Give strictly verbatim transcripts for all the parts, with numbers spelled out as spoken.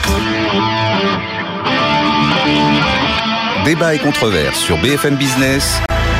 Débat et controverse sur B F M Business.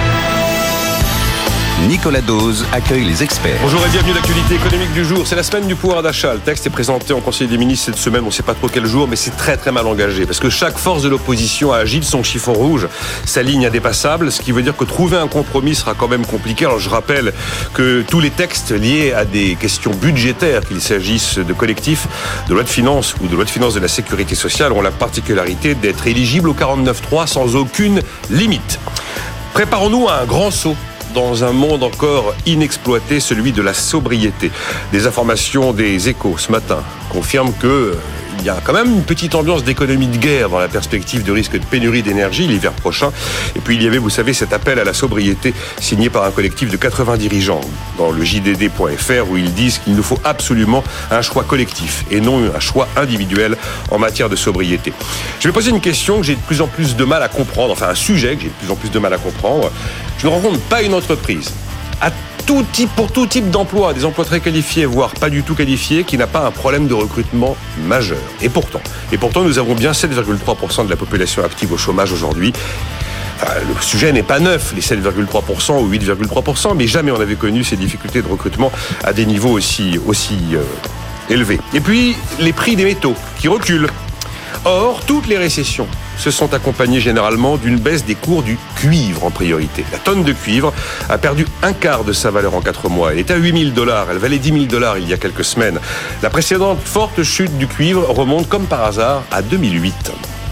Nicolas Dose accueille les experts. Bonjour et bienvenue à l'actualité économique du jour. C'est la semaine du pouvoir d'achat. Le texte est présenté en Conseil des ministres cette semaine. On ne sait pas trop quel jour, mais c'est très très mal engagé. Parce que chaque force de l'opposition a agi de son chiffon rouge, sa ligne indépassable. Ce qui veut dire que trouver un compromis sera quand même compliqué. Alors je rappelle que tous les textes liés à des questions budgétaires, qu'il s'agisse de collectifs, de loi de finances ou de loi de finances de la sécurité sociale, ont la particularité d'être éligibles au quarante-neuf trois sans aucune limite. Préparons-nous à un grand saut dans un monde encore inexploité, celui de la sobriété. Des informations des Échos ce matin confirment que il y a quand même une petite ambiance d'économie de guerre dans la perspective de risque de pénurie d'énergie l'hiver prochain. Et puis il y avait, vous savez, cet appel à la sobriété signé par un collectif de quatre-vingts dirigeants dans le J D D point F R où ils disent qu'il nous faut absolument un choix collectif et non un choix individuel en matière de sobriété. Je vais poser une question que j'ai de plus en plus de mal à comprendre, enfin un sujet que j'ai de plus en plus de mal à comprendre. Je ne rencontre pas une entreprise à tout type, pour tout type d'emploi, des emplois très qualifiés, voire pas du tout qualifiés, qui n'a pas un problème de recrutement majeur. Et pourtant, et pourtant, nous avons bien sept virgule trois pour cent de la population active au chômage aujourd'hui. Enfin, le sujet n'est pas neuf, les sept virgule trois pour cent ou huit virgule trois pour cent, mais jamais on avait connu ces difficultés de recrutement à des niveaux aussi, aussi euh, élevés. Et puis, les prix des métaux qui reculent. Or, toutes les récessions se sont accompagnées généralement d'une baisse des cours du cuivre en priorité. La tonne de cuivre a perdu un quart de sa valeur en quatre mois. Elle était à huit mille dollars, elle valait dix mille dollars il y a quelques semaines. La précédente forte chute du cuivre remonte comme par hasard à deux mille huit.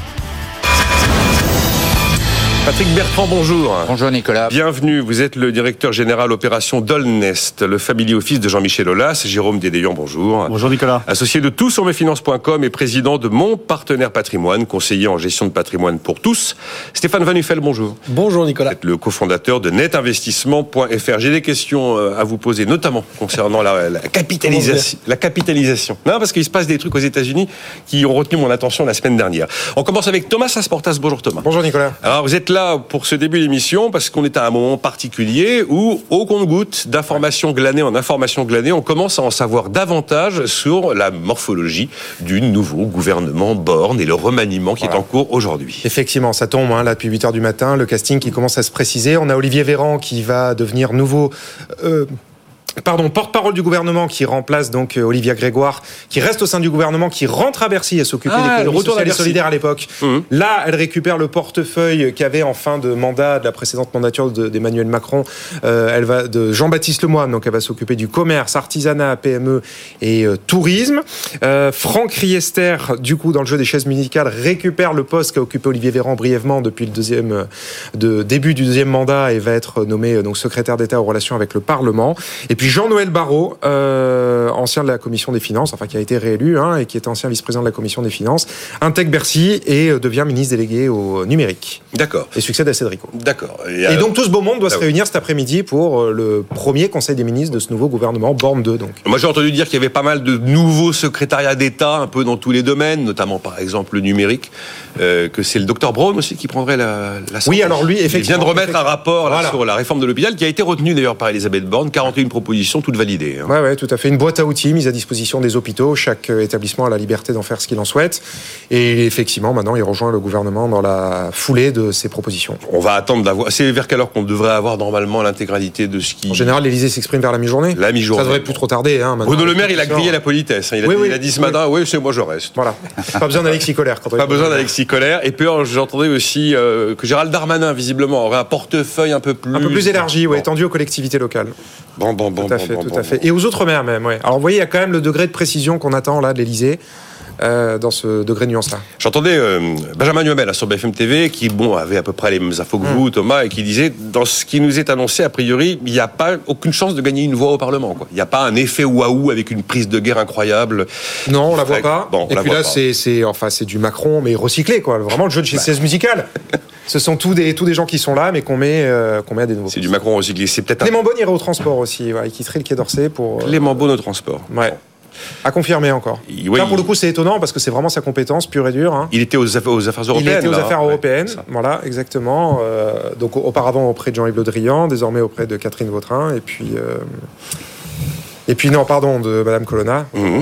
Patrick Bertrand, bonjour. Bonjour Nicolas. Bienvenue, vous êtes le directeur général opération Dolnest, le family office de Jean-Michel Aulas. Jérôme Dédéian, bonjour. Bonjour Nicolas. Associé de tout sur mes finances point com et président de Mon Partenaire Patrimoine, conseiller en gestion de patrimoine pour tous. Stéphane Van Uffel, bonjour. Bonjour Nicolas. Vous êtes le cofondateur de net investissement point F R. J'ai des questions à vous poser, notamment concernant la, la capitalisation. La capitalisation. Non, parce qu'il se passe des trucs aux États-Unis qui ont retenu mon attention la semaine dernière. On commence avec Thomas Asportas. Bonjour Thomas. Bonjour Nicolas. Alors vous êtes là pour ce début d'émission parce qu'on est à un moment particulier où, au compte-gouttes d'informations glanées en informations glanées, on commence à en savoir davantage sur la morphologie du nouveau gouvernement Borne et le remaniement qui voilà. est en cours aujourd'hui. Effectivement, ça tombe hein, là depuis huit heures du matin, le casting qui commence à se préciser. On a Olivier Véran qui va devenir nouveau... Euh Pardon, porte-parole du gouvernement qui remplace donc Olivia Grégoire, qui reste au sein du gouvernement, qui rentre à Bercy, elle s'occupait ah, d'économie sociale et solidaire à l'époque. Mmh. Là, elle récupère le portefeuille qu'avait en fin de mandat de la précédente mandature d'Emmanuel Macron. Euh, elle va de Jean-Baptiste Lemoyne, donc elle va s'occuper du commerce, artisanat, P M E et euh, tourisme. Euh, Franck Riester, du coup, dans le jeu des chaises musicales, récupère le poste qu'a occupé Olivier Véran brièvement depuis le deuxième de début du deuxième mandat et va être nommé donc secrétaire d'État aux relations avec le Parlement. Et puis Jean-Noël Barrot, euh, ancien de la Commission des Finances, enfin qui a été réélu hein, et qui était ancien vice-président de la Commission des Finances, intègre Bercy et euh, devient ministre délégué au numérique. D'accord. Et succède à Cédrico. D'accord. Et, et donc tout ce beau monde doit ah, se réunir oui. cet après-midi pour euh, le premier Conseil des ministres de ce nouveau gouvernement, Borne deux donc. Moi j'ai entendu dire qu'il y avait pas mal de nouveaux secrétariats d'État, un peu dans tous les domaines, notamment par exemple le numérique, euh, que c'est le docteur Braun aussi qui prendrait la, la santé. Oui, alors lui, effectivement. Il vient de remettre un rapport là, voilà. sur la réforme de l'hôpital qui a été retenu d'ailleurs par Elisabeth Borne, quarante et une propositions toutes validées. Hein. Ouais, ouais, tout à fait. Une boîte à outils mise à disposition des hôpitaux. Chaque établissement a la liberté d'en faire ce qu'il en souhaite. Et effectivement, maintenant, il rejoint le gouvernement dans la foulée de ces propositions. On va attendre d'avoir. C'est vers quelle heure qu'on devrait avoir normalement l'intégralité de ce qui. En général, l'Élysée s'exprime vers la mi-journée. La mi-journée. Ça devrait plus trop tarder. Hein, Bruno Le Maire, il a grillé la politesse. Hein. Il, a oui, dit, oui, il a dit ce oui. matin, oui, c'est moi, je reste. Voilà. Pas besoin d'Alexis Colère. Quand on Pas besoin d'Alexis Colère. Et puis, j'entendais aussi euh, que Gérald Darmanin, visiblement, aurait un portefeuille un peu plus. Un peu plus élargi, oui, étendu aux collectivités locales. Bon, bon, bon. Tout à bon, fait, bon, tout bon, à fait. bon. Et aux Outre-mer même, ouais. Alors, vous voyez, il y a quand même le degré de précision qu'on attend là de l'Élysée. Euh, dans ce degré de nuance-là. J'entendais euh, Benjamin Nuemel là, sur B F M T V qui bon, avait à peu près les mêmes infos que vous, mmh. Thomas, et qui disait, dans ce qui nous est annoncé, a priori, il n'y a pas aucune chance de gagner une voix au Parlement. Quoi. Il n'y a pas un effet waouh avec une prise de guerre incroyable. Non, on la voit pas. Bon, et puis là, c'est, c'est, enfin, c'est du Macron, mais recyclé. Quoi. Vraiment le jeu de chez seize musicales. Ce sont tous des, tous des gens qui sont là, mais qu'on met, euh, qu'on met à des nouveaux. C'est du Macron recyclé. C'est peut-être Clément un... Beaune irait au transport aussi. Ouais, il quitterait le Quai d'Orsay pour... Euh... Clément Beaune au transport. Ouais. À confirmer encore. Oui, là, pour le coup, c'est étonnant parce que c'est vraiment sa compétence pure et dure. Hein. Il était aux affaires, aux affaires européennes. Il était aux là, affaires ouais, européennes, voilà, exactement. Euh, donc, auparavant auprès de Jean-Yves Le Drian, désormais auprès de Catherine Vautrin, et puis, euh, et puis non, pardon, de Madame Colonna. Mmh.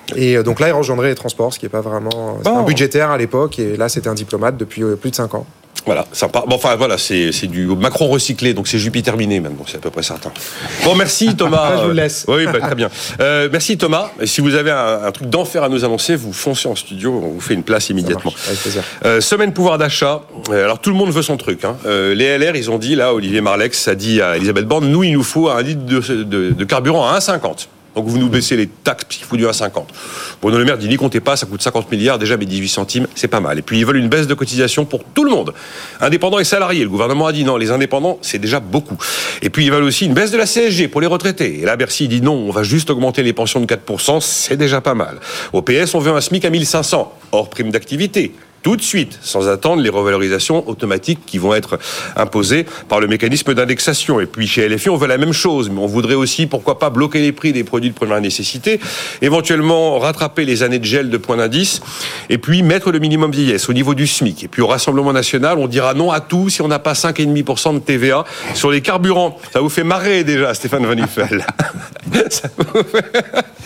Et donc là, il rejoindrait les transports, ce qui n'est pas vraiment... C'était oh. un budgétaire à l'époque, et là, c'était un diplomate depuis plus de cinq ans. Voilà, sympa. Bon, enfin, voilà, c'est, c'est du Macron recyclé, donc c'est Jupiter miné, même. Bon, c'est à peu près certain. Bon, merci, Thomas. Je vous laisse. Oui, bah, très bien. Euh, merci, Thomas. Et si vous avez un, un truc d'enfer à nous annoncer, vous foncez en studio, on vous fait une place immédiatement. Ça marche, avec plaisir. Euh, semaine pouvoir d'achat. Euh, alors, tout le monde veut son truc. Hein. Euh, les L R, ils ont dit, là, Olivier Marleix a dit à Elisabeth Borne, nous, il nous faut un litre de, de, de carburant à un virgule cinquante. Donc vous nous baissez les taxes, parce qu'il faut du un virgule cinquante. Bruno Le Maire dit, n'y comptez pas, ça coûte cinquante milliards, déjà, mais dix-huit centimes, c'est pas mal. Et puis ils veulent une baisse de cotisation pour tout le monde, indépendants et salariés. Le gouvernement a dit non, les indépendants, c'est déjà beaucoup. Et puis ils veulent aussi une baisse de la C S G pour les retraités. Et là, Bercy dit non, on va juste augmenter les pensions de quatre pour cent, c'est déjà pas mal. Au P S, on veut un SMIC à mille cinq cents, hors prime d'activité. Tout de suite, sans attendre les revalorisations automatiques qui vont être imposées par le mécanisme d'indexation. Et puis chez L F I, on veut la même chose, mais on voudrait aussi, pourquoi pas, bloquer les prix des produits de première nécessité, éventuellement rattraper les années de gel de point d'indice, et puis mettre le minimum vieillesse au niveau du SMIC. Et puis au Rassemblement national, on dira non à tout si on n'a pas cinq virgule cinq pour cent de T V A sur les carburants. Ça vous fait marrer déjà, Stéphane Van Nuffel. Ça vous fait...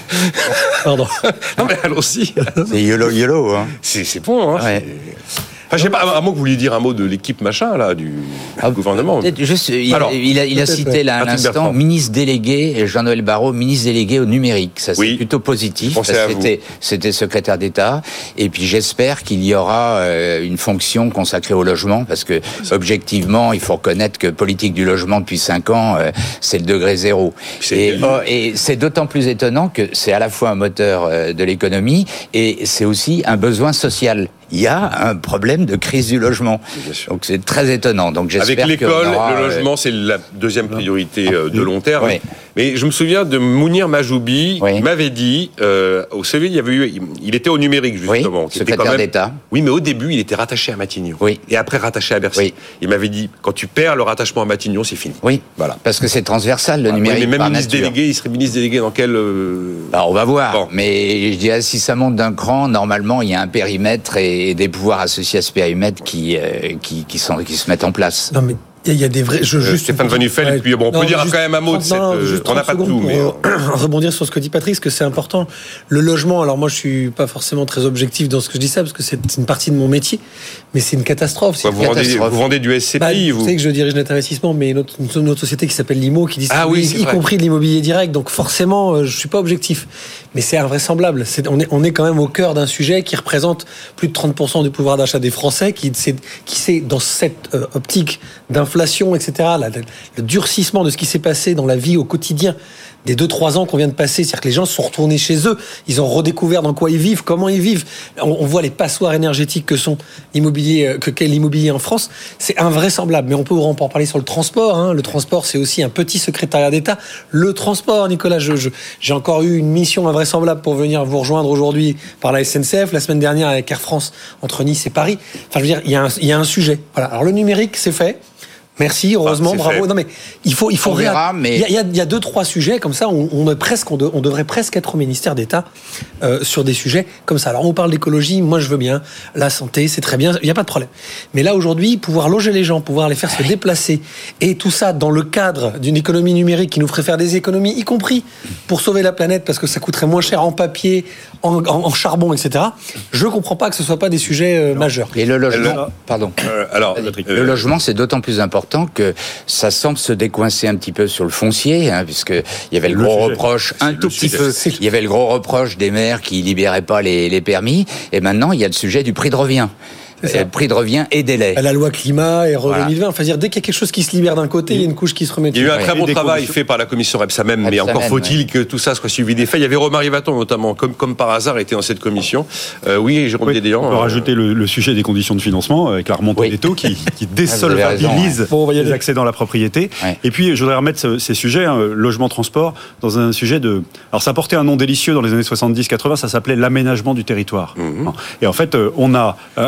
Pardon. Non mais allons-y. C'est YOLO, YOLO, hein. C'est, c'est bon, hein. Ouais. Enfin, je sais pas, à moins que vous vouliez dire un mot de l'équipe machin, là, du ah, gouvernement. Juste, il, Alors, il a, il a cité là à l'instant, ministre délégué, Jean-Noël Barrot, ministre délégué au numérique. Ça, c'est oui. plutôt positif. Parce que c'était, c'était secrétaire d'État. Et puis, j'espère qu'il y aura euh, une fonction consacrée au logement, parce que, objectivement, il faut reconnaître que politique du logement depuis cinq ans, euh, c'est le degré zéro. Et, oh, et c'est d'autant plus étonnant que c'est à la fois un moteur euh, de l'économie et c'est aussi un besoin social. Il y a un problème de crise du logement. Donc c'est très étonnant. Donc j'espère Avec l'école, aura, le logement, c'est la deuxième priorité euh, de long terme. Oui. Mais je me souviens de Mounir Majoubi, oui. qui m'avait dit, euh, au C V, il y avait eu, il était au numérique justement. Oui, secrétaire quand même, d'État. Oui, mais au début, il était rattaché à Matignon. Oui. Et après rattaché à Bercy. Oui. Il m'avait dit, quand tu perds le rattachement à Matignon, c'est fini. Oui. Voilà. Parce que c'est transversal le ah, numérique. Oui, mais même par ministre nature. délégué, il serait ministre délégué dans quel euh... bah, on va voir. Bon. Mais je dirais si ça monte d'un cran, normalement, il y a un périmètre et des pouvoirs associés à ce périmètre qui, euh, qui, qui, sont, qui se mettent en place. Non, mais il y a des vrais. Je, euh, juste, Stéphane Van Nuffel, ouais, et puis bon, on non, peut dire juste, quand même un mot de cette. Non, euh, on n'a pas tout, mais. Pour, euh, rebondir sur ce que dit Patrice, que c'est important. Le logement, alors moi je suis pas forcément très objectif dans ce que je dis ça, parce que c'est une partie de mon métier, mais c'est une catastrophe. C'est bah, une vous, catastrophe. Vendez, vous vendez du S C P I, bah, vous Vous savez que je dirige net investissement, mais une autre, une autre société qui s'appelle Limo, qui distribue, ah, oui, y vrai. compris de l'immobilier direct, donc forcément euh, je suis pas objectif. Mais c'est invraisemblable. C'est, on, est, on est quand même au cœur d'un sujet qui représente plus de trente pour cent du pouvoir d'achat des Français, qui, c'est, qui c'est dans cette euh, optique d'inflation, et cetera, la, la, le durcissement de ce qui s'est passé dans la vie au quotidien des deux trois ans qu'on vient de passer, c'est-à-dire que les gens sont retournés chez eux, ils ont redécouvert dans quoi ils vivent, comment ils vivent. On, on voit les passoires énergétiques que sont l'immobilier, que qu'est l'immobilier en France, c'est invraisemblable. Mais on peut en parler sur le transport. Hein. Le transport, c'est aussi un petit secrétariat d'État. Le transport, Nicolas, je, je, j'ai encore eu une mission invraisemblable pour venir vous rejoindre aujourd'hui par la S N C F, la semaine dernière avec Air France entre Nice et Paris. Enfin, je veux dire, il y a un, il y a un sujet. Voilà. Alors le numérique, c'est fait. Merci, heureusement, ah, bravo. Fait. Non mais il faut, il faut. On verra, mais il y, a, il y a deux, trois sujets comme ça. On, on est presque, on, de, on devrait presque être au ministère d'État euh, sur des sujets comme ça. Alors on parle d'écologie, moi je veux bien. La santé, c'est très bien, il n'y a pas de problème. Mais là aujourd'hui, pouvoir loger les gens, pouvoir les faire se déplacer, et tout ça dans le cadre d'une économie numérique qui nous ferait faire des économies, y compris pour sauver la planète, parce que ça coûterait moins cher en papier, en, en, en charbon, et cetera. Je comprends pas que ce soit pas des sujets euh, majeurs. Et le logement, le, pardon. Euh, alors, Patrick, le euh, logement, c'est d'autant plus important que ça semble se décoincer un petit peu sur le foncier, hein, puisque il y avait le, le gros sujet. reproche, un tout petit peu, il y avait le gros reproche des maires qui libéraient pas les, les permis, et maintenant il y a le sujet du prix de revient. Le prix de revient et délai. La loi climat et voilà. deux mille vingt. Enfin, dire, dès qu'il y a quelque chose qui se libère d'un côté, il y a une couche qui se remet. Il y a eu un très bon travail fait par la commission Rebsamen, mais encore faut-il ouais. que tout ça soit suivi des faits. Il y avait Romary Vaton notamment, comme, comme par hasard, était dans cette commission. Euh, oui, Jérôme oui, Dédéan. On peut euh... rajouter le, le sujet des conditions de financement avec la remontée oui. des taux qui, qui désolvabilise bon, ouais. les accès dans la propriété. Ouais. Et puis, je voudrais remettre ce, ces sujets, hein, logement, transport, dans un sujet de. Alors, ça portait un nom délicieux dans les années soixante-dix quatre-vingts, ça s'appelait l'aménagement du territoire. Mm-hmm. Et en fait, on a un pays qui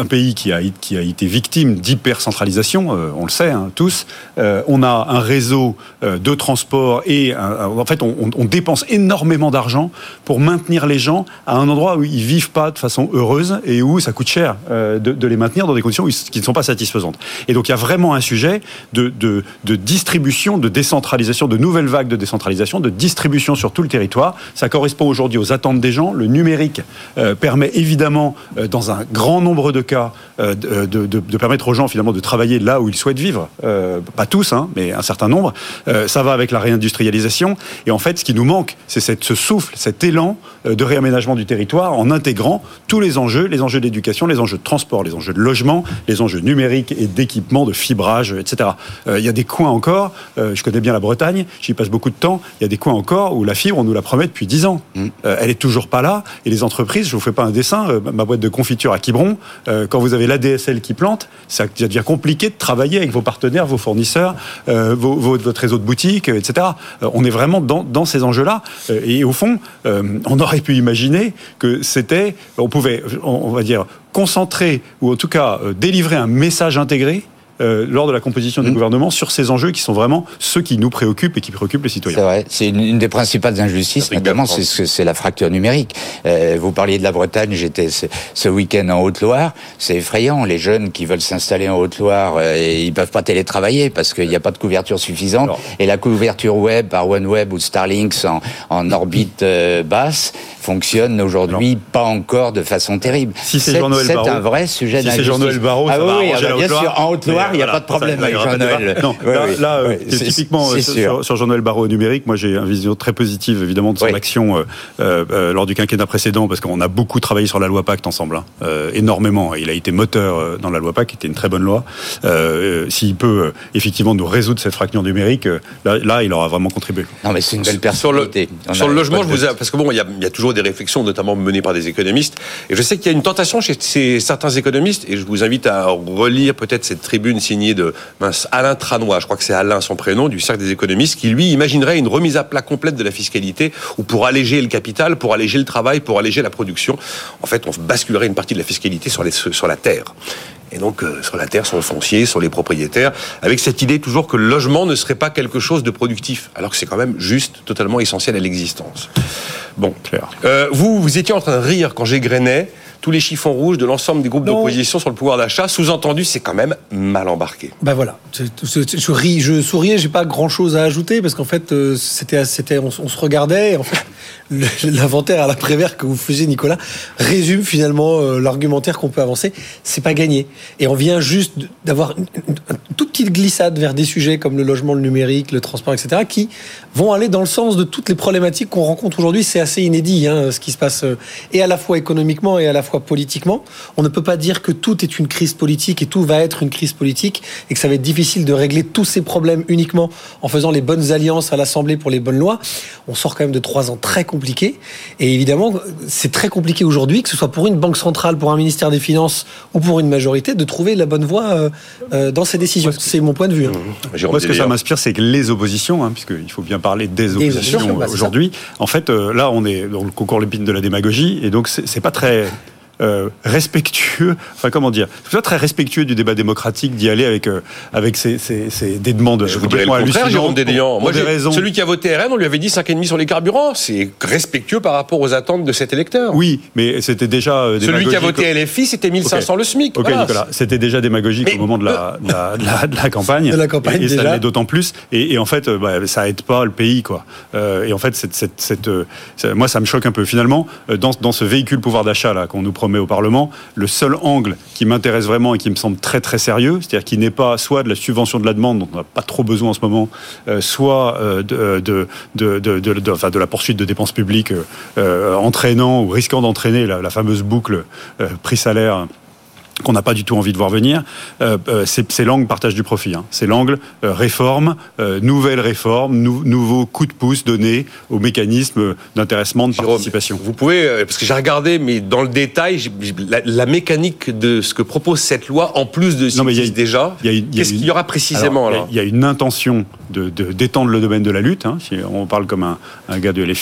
qui a, qui a été victime d'hypercentralisation, euh, on le sait hein, tous. Euh, on a un réseau euh, de transport et euh, en fait on, on dépense énormément d'argent pour maintenir les gens à un endroit où ils vivent pas de façon heureuse et où ça coûte cher euh, de, de les maintenir dans des conditions qui ne sont pas satisfaisantes. Et donc il y a vraiment un sujet de, de, de distribution, de décentralisation, de nouvelles vagues de décentralisation, de distribution sur tout le territoire. Ça correspond aujourd'hui aux attentes des gens. Le numérique euh, permet évidemment, euh, dans un grand nombre de cas, euh, de, de, de permettre aux gens finalement de travailler là où ils souhaitent vivre. Euh, pas tous, hein, mais un certain nombre. Euh, ça va avec la réindustrialisation. Et en fait, ce qui nous manque, c'est cette, ce souffle, cet élan euh, de réaménagement du territoire en intégrant tous les enjeux, les enjeux d'éducation, les enjeux de transport, les enjeux de logement, les enjeux numériques et d'équipement, de fibrage, et cetera. Euh, il y a des coins encore, euh, je connais bien la Bretagne, j'y passe beaucoup de temps, il y a des coins encore où la fibre, on nous la promet depuis dix ans. Mmh. Euh, elle est toujours pas là. Et les entreprises, je vous fais pas un dessin, euh, ma boîte de confiture à Quiberon, euh, quand vous avez l'A D S L qui plante, ça devient compliqué de travailler avec vos partenaires, vos fournisseurs, euh, vos, vos, votre réseau de boutiques, et cetera. Euh, on est vraiment dans, dans ces enjeux-là. Euh, et au fond, euh, on aurait pu imaginer que c'était, on pouvait, on, on va dire, concentrer, ou en tout cas euh, délivrer un message intégré Euh, lors de la composition du mmh. gouvernement sur ces enjeux qui sont vraiment ceux qui nous préoccupent et qui préoccupent les citoyens. C'est vrai, c'est une, une des principales injustices, notamment c'est, c'est la fracture numérique. Euh, vous parliez de la Bretagne, j'étais ce, ce week-end en Haute-Loire, c'est effrayant, les jeunes qui veulent s'installer en Haute-Loire, euh, ils peuvent pas télétravailler parce qu'il n'y a pas de couverture suffisante. Alors, et la couverture web par OneWeb ou Starlinks en, en orbite euh, basse fonctionne aujourd'hui alors, pas encore de façon terrible. Si c'est, c'est Jean-Noël c'est Barrot, un vrai sujet si d'injustice. c'est Jean-Noël Barrot, ah ça oui, va oui, arranger alors, la bien sûr, en Haute-Loire, il n'y a voilà, pas de problème ça, avec Jean-Noël. Non, oui, là, oui, là oui, c'est, typiquement c'est sur, sur Jean-Noël Barrot au numérique, moi j'ai une vision très positive évidemment de son oui. action euh, euh, lors du quinquennat précédent, parce qu'on a beaucoup travaillé sur la loi Pacte ensemble, hein, euh, énormément. Il a été moteur euh, dans la loi Pacte, qui était une très bonne loi. Euh, s'il peut euh, effectivement nous résoudre cette fracture numérique, euh, là, là, il aura vraiment contribué. Non, mais c'est une belle personnalité. Sur le, sur le logement, je vous ai, parce que bon, il y, a, il y a toujours des réflexions, notamment menées par des économistes, et je sais qu'il y a une tentation chez ces, certains économistes, et je vous invite à relire peut-être cette tribune signée de mince, Alain Tranois, je crois que c'est Alain son prénom, du Cercle des économistes, qui lui imaginerait une remise à plat complète de la fiscalité, ou pour alléger le capital, pour alléger le travail, pour alléger la production. En fait, on basculerait une partie de la fiscalité sur, les, sur la terre. Et donc, euh, sur la terre, sur le foncier, sur les propriétaires, avec cette idée toujours que le logement ne serait pas quelque chose de productif, alors que c'est quand même juste totalement essentiel à l'existence. Bon, clair. Euh, vous, vous étiez en train de rire quand j'égrenais tous les chiffons rouges de l'ensemble des groupes non. d'opposition sur le pouvoir d'achat. Sous-entendu, c'est quand même mal embarqué. Ben voilà, je, je, je, ris, je souriais, j'ai pas grand-chose à ajouter, parce qu'en fait, euh, c'était, c'était, on, on se regardait, et en fait, le, l'inventaire à la Prévert que vous faisiez, Nicolas, résume finalement euh, l'argumentaire qu'on peut avancer. C'est pas gagné. Et on vient juste d'avoir une, une, une toute petite glissade vers des sujets comme le logement, le numérique, le transport, et cetera, qui vont aller dans le sens de toutes les problématiques qu'on rencontre aujourd'hui. C'est assez inédit, hein, ce qui se passe, euh, et à la fois économiquement et à la fois politiquement. On ne peut pas dire que tout est une crise politique et tout va être une crise politique et que ça va être difficile de régler tous ces problèmes uniquement en faisant les bonnes alliances à l'Assemblée pour les bonnes lois. On sort quand même de trois ans très compliqués et évidemment, c'est très compliqué aujourd'hui, que ce soit pour une banque centrale, pour un ministère des Finances ou pour une majorité, de trouver la bonne voie euh, euh, dans ces décisions. Moi, c'est mon point de vue. Hein. Mmh. Moi, ce que ça m'inspire, c'est que les oppositions, hein, puisqu'il faut bien parler des oppositions, des oppositions bah, aujourd'hui, en fait, euh, là, on est dans le concours l'épine de la démagogie et donc c'est, c'est pas très... Euh, respectueux, enfin comment dire, c'est pas très respectueux du débat démocratique d'y aller avec euh, avec ces, ces, ces des demandes. Je vous dirais le contraire, Jérôme Dédéan. Moi, j'ai, celui qui a voté R N, on lui avait dit cinq virgule cinq sur les carburants. C'est respectueux par rapport aux attentes de cet électeur. Oui, mais c'était déjà euh, celui qui a voté L F I, c'était mille cinq cents okay. le SMIC. Ok, voilà. Nicolas, c'était déjà démagogique mais au moment de la, de la, de la, de la campagne. De la campagne et, et déjà. ça l'est d'autant plus. Et, et en fait, bah, ça aide pas le pays, quoi. Euh, et en fait, cette, cette, cette, euh, moi, ça me choque un peu. Finalement, dans, dans ce véhicule pouvoir d'achat là qu'on nous promet au Parlement, le seul angle qui m'intéresse vraiment et qui me semble très très sérieux, c'est-à-dire qui n'est pas soit de la subvention de la demande dont on n'a pas trop besoin en ce moment, euh, soit euh, de, de, de, de, de, de, enfin, de la poursuite de dépenses publiques euh, entraînant ou risquant d'entraîner la, la fameuse boucle euh, prix-salaire qu'on n'a pas du tout envie de voir venir, euh, euh, c'est, c'est l'angle partage du profit. Hein. C'est l'angle euh, réforme, euh, nouvelle réforme, nou- nouveau coup de pouce donné au mécanisme d'intéressement, de Jérôme, participation. Vous pouvez, parce que j'ai regardé, mais dans le détail, la, la mécanique de ce que propose cette loi, en plus de ce qui existe déjà, y a une, qu'est-ce qu'il y aura précisément alors, Il y, y a une intention de, de, d'étendre le domaine de la lutte, hein, si on parle comme un, un gars de L F I,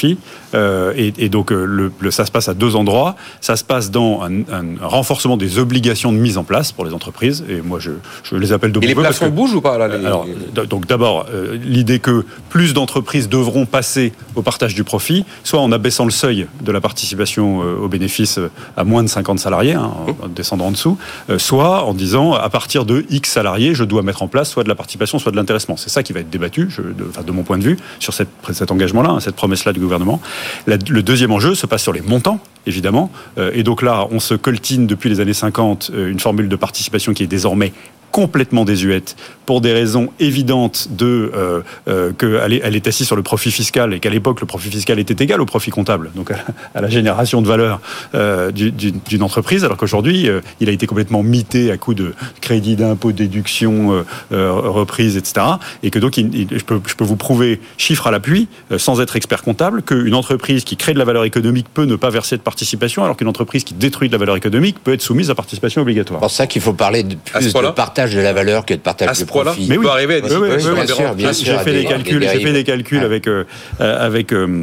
Euh, et, et donc, le, le, ça se passe à deux endroits. Ça se passe dans un, un renforcement des obligations de mise en place pour les entreprises. Et moi, je, je les appelle de mon Et les peu plafonds parce que, bougent ou pas là, les... Alors, donc d'abord, euh, l'idée que plus d'entreprises devront passer au partage du profit, soit en abaissant le seuil de la participation euh, aux bénéfices à moins de cinquante salariés, hein, en, en descendant en dessous, euh, soit en disant à partir de X salariés, je dois mettre en place soit de la participation, soit de l'intéressement. C'est ça qui va être débattu, je, de, enfin, de mon point de vue, sur cette, cet engagement-là, hein, cette promesse-là du gouvernement. La, le deuxième enjeu se passe sur les montants, évidemment. Euh, et donc là, on se coltine depuis les années cinquante euh, une formule de participation qui est désormais complètement désuète pour des raisons évidentes de euh, euh, qu'elle est, elle est assise sur le profit fiscal et qu'à l'époque le profit fiscal était égal au profit comptable, donc à la, à la génération de valeur euh, du, du, d'une entreprise, alors qu'aujourd'hui euh, il a été complètement mité à coup de crédit d'impôt, déduction, euh, euh, reprise, et cetera. Et que donc il, il, je, peux, je peux vous prouver chiffre à l'appui, euh, sans être expert comptable, qu'une entreprise qui crée de la valeur économique peut ne pas verser de participation, alors qu'une entreprise qui détruit de la valeur économique peut être soumise à participation obligatoire. C'est pour ça qu'il faut parler de plus de partage de la valeur que de partage du profit. Mais oui, peut arriver à des oui, oui, oui, bien sûr, bien sûr, j'ai fait des calculs, j'ai fait des calculs avec euh, avec euh,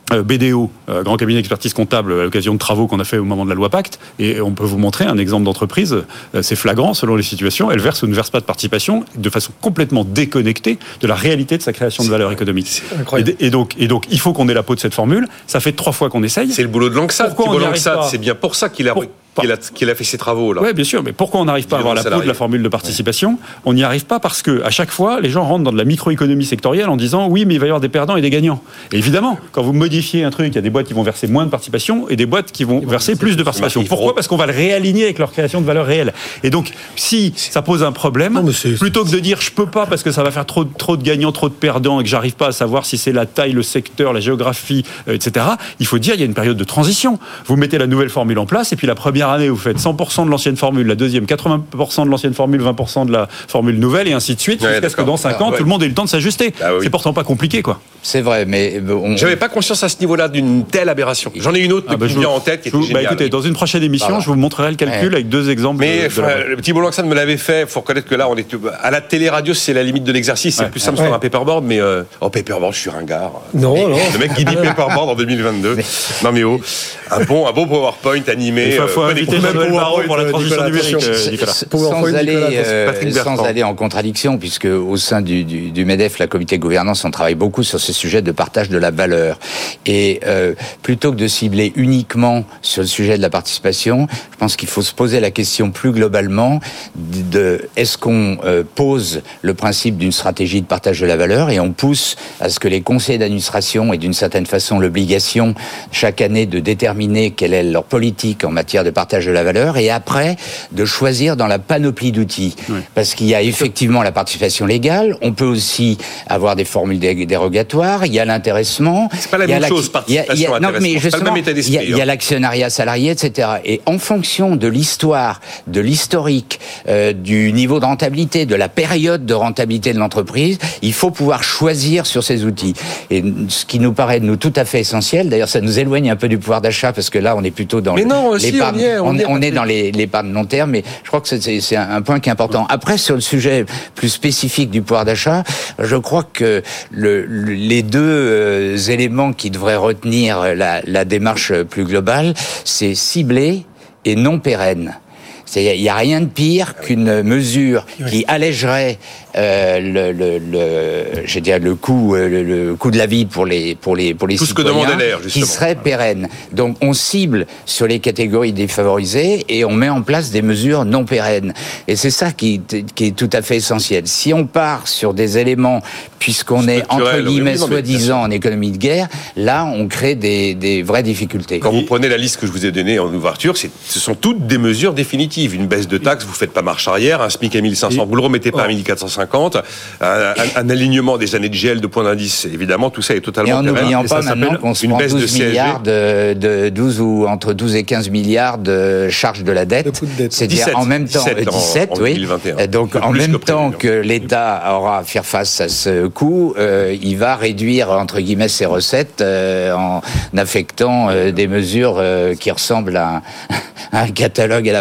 B D O, euh, grand cabinet d'expertise comptable, à l'occasion de travaux qu'on a fait au moment de la loi Pacte, et on peut vous montrer un exemple d'entreprise, euh, c'est flagrant selon les situations, elle verse ou ne verse pas de participation de façon complètement déconnectée de la réalité de sa création de valeur économique. Et, et, donc, et donc, il faut qu'on ait la peau de cette formule, ça fait trois fois qu'on essaye. C'est le boulot de Langsat, Thibault Langsat, c'est bien pour ça qu'il a... Pour... Qu'il a, qu'il a fait ses travaux là. Oui, bien sûr, mais pourquoi on n'arrive pas à avoir la peau de la formule de participation ? Ouais. On n'y arrive pas parce que à chaque fois, les gens rentrent dans de la microéconomie sectorielle en disant oui, mais il va y avoir des perdants et des gagnants. Et évidemment, quand vous modifiez un truc, il y a des boîtes qui vont verser moins de participation et des boîtes qui vont verser plus de participation. Pourquoi ? Parce qu'on va le réaligner avec leur création de valeur réelle. Et donc, si ça pose un problème, non, plutôt que de dire je peux pas parce que ça va faire trop, trop de gagnants, trop de perdants et que j'arrive pas à savoir si c'est la taille, le secteur, la géographie, euh, et cetera. Il faut dire il y a une période de transition. Vous mettez la nouvelle formule en place et puis la première année vous faites cent pour cent de l'ancienne formule, la deuxième quatre-vingts pour cent de l'ancienne formule, vingt pour cent de la formule nouvelle et ainsi de suite, jusqu'à ouais, ce que dans cinq ans, ah, ouais. tout le monde ait le temps de s'ajuster. Ah, oui. C'est pourtant pas compliqué, quoi. C'est vrai, mais on... j'avais pas conscience à ce niveau-là d'une telle aberration. J'en ai une autre ah, bah, qui me vient en tête qui était géniale. Bah, écoutez, dans une prochaine émission, voilà. je vous montrerai le calcul ouais. avec deux exemples. Mais de, de la... le petit Langsat me l'avait fait. Il faut reconnaître que là, on est à la télé-radio, c'est la limite de l'exercice. C'est ouais. plus simple ouais. sur un paperboard, mais euh... oh paperboard, je suis ringard. Non, mais, non. Le mec qui dit paperboard en deux mille vingt-deux. Mais... Non mais oh, un bon, un bon PowerPoint animé. Il faut inviter Manuel Barraud pour la transition numérique. Sans aller, euh, sans aller en contradiction, puisque au sein du, du, du MEDEF, la comité de gouvernance, on travaille beaucoup sur ces sujets de partage de la valeur. Et euh, plutôt que de cibler uniquement sur le sujet de la participation, je pense qu'il faut se poser la question plus globalement de, de est-ce qu'on euh, pose le principe d'une stratégie de partage de la valeur et on pousse à ce que les conseils d'administration aient d'une certaine façon l'obligation chaque année de déterminer quelle est leur politique en matière de partage de la valeur et après de choisir dans la panoplie d'outils. Oui. Parce qu'il y a effectivement la participation légale, on peut aussi avoir des formules dérogatoires, il y a l'intéressement. C'est pas la même chose, participation, non, mais justement, il y a, il y a l'actionnariat salarié, et cetera. Et en fonction de l'histoire, de l'historique, euh, du niveau de rentabilité, de la période de rentabilité de l'entreprise, il faut pouvoir choisir sur ces outils. Et ce qui nous paraît, nous, tout à fait essentiel, d'ailleurs, ça nous éloigne un peu du pouvoir d'achat, parce que là, on est plutôt dans l'épargne, on, on, on, on est dans les, l'épargne long terme, mais je crois que c'est, c'est un point qui est important. Après, sur le sujet plus spécifique du pouvoir d'achat, je crois que le, le, les deux euh, éléments qui devraient retenir la, la démarche plus globale, c'est ciblé et non pérenne. Il n'y a rien de pire qu'une mesure qui allégerait euh, le, le, le, je dirais le coût, le, le coût de la vie pour les pour les pour les Tout citoyens, ce que demandait l'air, justement. Qui serait pérenne. Donc on cible sur les catégories défavorisées et on met en place des mesures non pérennes. Et c'est ça qui, qui est tout à fait essentiel. Si on part sur des éléments, puisqu'on est entre guillemets oui, soi-disant en économie de guerre, là on crée des, des vraies difficultés. Quand vous prenez la liste que je vous ai donnée en ouverture, c'est, ce sont toutes des mesures définitives. Une baisse de taxes, vous faites pas marche arrière, un SMIC à mille cinq cents, vous le remettez pas à mille quatre cent cinquante, un, un, un alignement des années de gel de points d'indice, évidemment, tout ça est totalement... Et en n'oubliant pas maintenant qu'on se prend douze milliards de, de douze ou entre douze et quinze milliards de charges de la dette, de dette. C'est-à-dire dix-sept, en même temps, dix-sept, dix-sept en, en oui, deux mille vingt et un. Donc en même que temps que l'État aura à faire face à ce coût, euh, il va réduire entre guillemets ses recettes euh, en affectant euh, des mesures euh, qui ressemblent à, à un catalogue à la Prévert.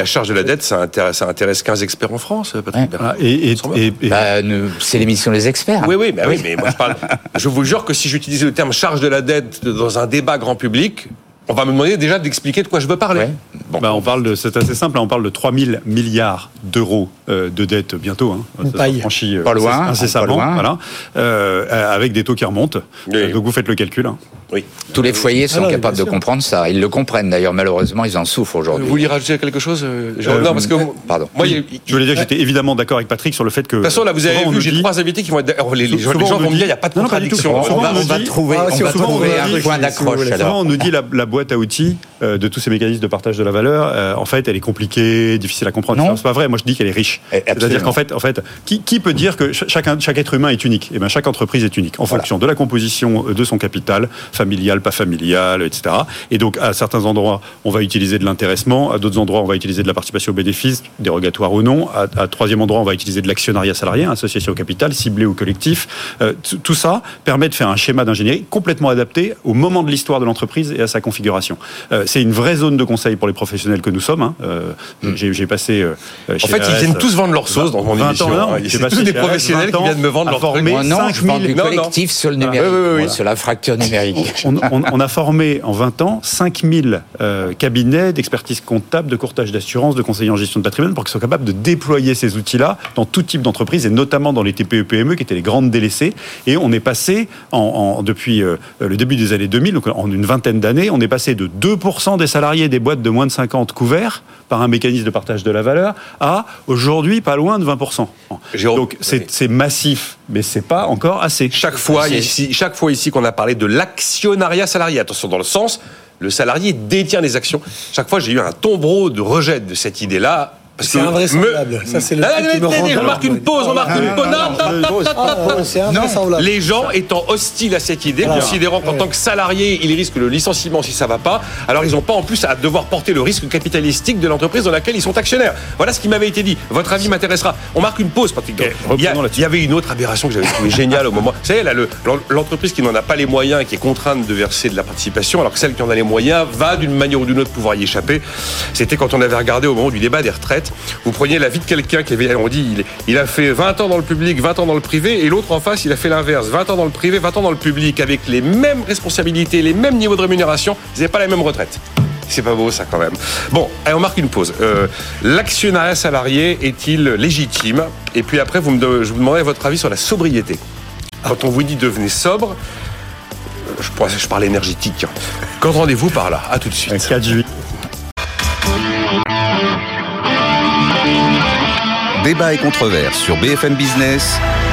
charge de la dette, ça intéresse, ça intéresse quinze experts en France, Patrick Bertrand. Et, et, et, et... Bah, nous, c'est l'émission des experts. Oui, oui, bah oui, mais moi je parle. Je vous jure que si j'utilisais le terme charge de la dette dans un débat grand public, on va me demander déjà d'expliquer de quoi je veux parler. Ouais. Bon. Bah, on parle de, c'est assez simple, on parle de trois mille milliards d'euros euh, de dette bientôt. Hein. Ça sera franchi, euh, pas loin, incessamment, pas loin. Voilà, euh, avec des taux qui remontent. Oui. Euh, donc vous faites le calcul. Hein. Oui. Tous les foyers sont Alors, capables de comprendre ça. Ils le comprennent d'ailleurs. Malheureusement, ils en souffrent aujourd'hui. Vous voulez rajouter quelque chose euh, Non, parce que euh, pardon. Moi, oui. il... Je voulais dire que j'étais évidemment d'accord avec Patrick sur le fait que. De toute façon, là, vous avez vu, j'ai dit... trois invités qui vont être. Alors, les, les, gens, les gens vont me dire, il n'y a pas de contradiction. On va, on va trouver, ah, on va trouver un point d'accroche. Souvent, on nous dit la, la boîte à outils euh, de tous ces mécanismes de partage de la valeur. Euh, en fait, elle est compliquée, difficile à comprendre. Non. C'est pas vrai. Moi, je dis qu'elle est riche. C'est-à-dire qu'en fait, en fait, qui, qui peut dire que chaque, chaque être humain est unique ? Eh bien, chaque entreprise est unique en voilà. fonction de la composition de son capital, familial, pas familial, et cetera. Et donc, à certains endroits, on va utiliser de l'intéressement. À d'autres endroits, on va utiliser de la participation aux bénéfices, dérogatoire ou non. À, à troisième endroit, on va utiliser de l'actionnariat salarié, association au capital, ciblé ou collectif. Euh, t- tout ça permet de faire un schéma d'ingénierie complètement adapté au moment de l'histoire de l'entreprise et à sa configuration. Euh, c'est une vraie zone de conseil pour les professionnels que nous sommes. Hein. Euh, mmh. j'ai, j'ai passé euh, chez En fait, R S, ils viennent tous vendre leur sauce dans mon émission. Ans, hein. C'est tous des professionnels qui viennent me vendre leur truc. Moi, non, je parle du collectif sur le numérique, ah, oui, oui, oui. sur la fracture numérique. On, on, on a formé en vingt ans cinq mille euh, cabinets d'expertise comptable, de courtage d'assurance, de conseillers en gestion de patrimoine pour qu'ils soient capables de déployer ces outils-là dans tout type d'entreprise et notamment dans les T P E P M E qui étaient les grandes délaissées. Et on est passé, en, en, depuis euh, le début des années deux mille, donc en une vingtaine d'années, on est passé de deux pour cent des salariés des boîtes de moins de cinquante couverts par un mécanisme de partage de la valeur à aujourd'hui pas loin de vingt pour cent. Jérôme, donc c'est, oui. c'est massif, mais c'est pas encore assez. Chaque fois, ici, chaque fois ici qu'on a parlé de l'actionnariat salarié, attention dans le sens, le salarié détient les actions. Chaque fois, j'ai eu un tombereau de rejet de cette idée-là. Parce c'est invraisemblable. Me... Ça, c'est le ah, truc qui me rend... On marque une pause, on marque une pause. Non, c'est invraisemblable. Les gens étant hostiles à cette idée, alors, considérant qu'en ouais. tant que salarié, ils risquent le licenciement si ça va pas, alors ils n'ont pas en plus à devoir porter le risque capitalistique de l'entreprise dans laquelle ils sont actionnaires. Voilà ce qui m'avait été dit. Votre avis m'intéressera. On marque une pause, Patrick. Okay, il, y a, il y avait une autre aberration que j'avais trouvée géniale au moment. Vous savez, là, le, l'entreprise qui n'en a pas les moyens et qui est contrainte de verser de la participation, alors que celle qui en a les moyens va d'une manière ou d'une autre pouvoir y échapper. C'était quand on avait regardé au moment du débat des retraites. Vous preniez la vie de quelqu'un qui avait, on dit, il, il a fait vingt ans dans le public, vingt ans dans le privé, et l'autre en face, il a fait l'inverse, vingt ans dans le privé, vingt ans dans le public, avec les mêmes responsabilités, les mêmes niveaux de rémunération, ils n'avaient pas la même retraite. C'est pas beau ça quand même. Bon, allez, on marque une pause. Euh, l'actionnariat salarié est-il légitime ? Et puis après, vous me, je vous demanderai votre avis sur la sobriété. Quand on vous dit devenez sobre, je, je parle énergétique. Qu'entendez-vous par là ? À tout de suite. quatre juillet. Débat et controverse sur B F M Business.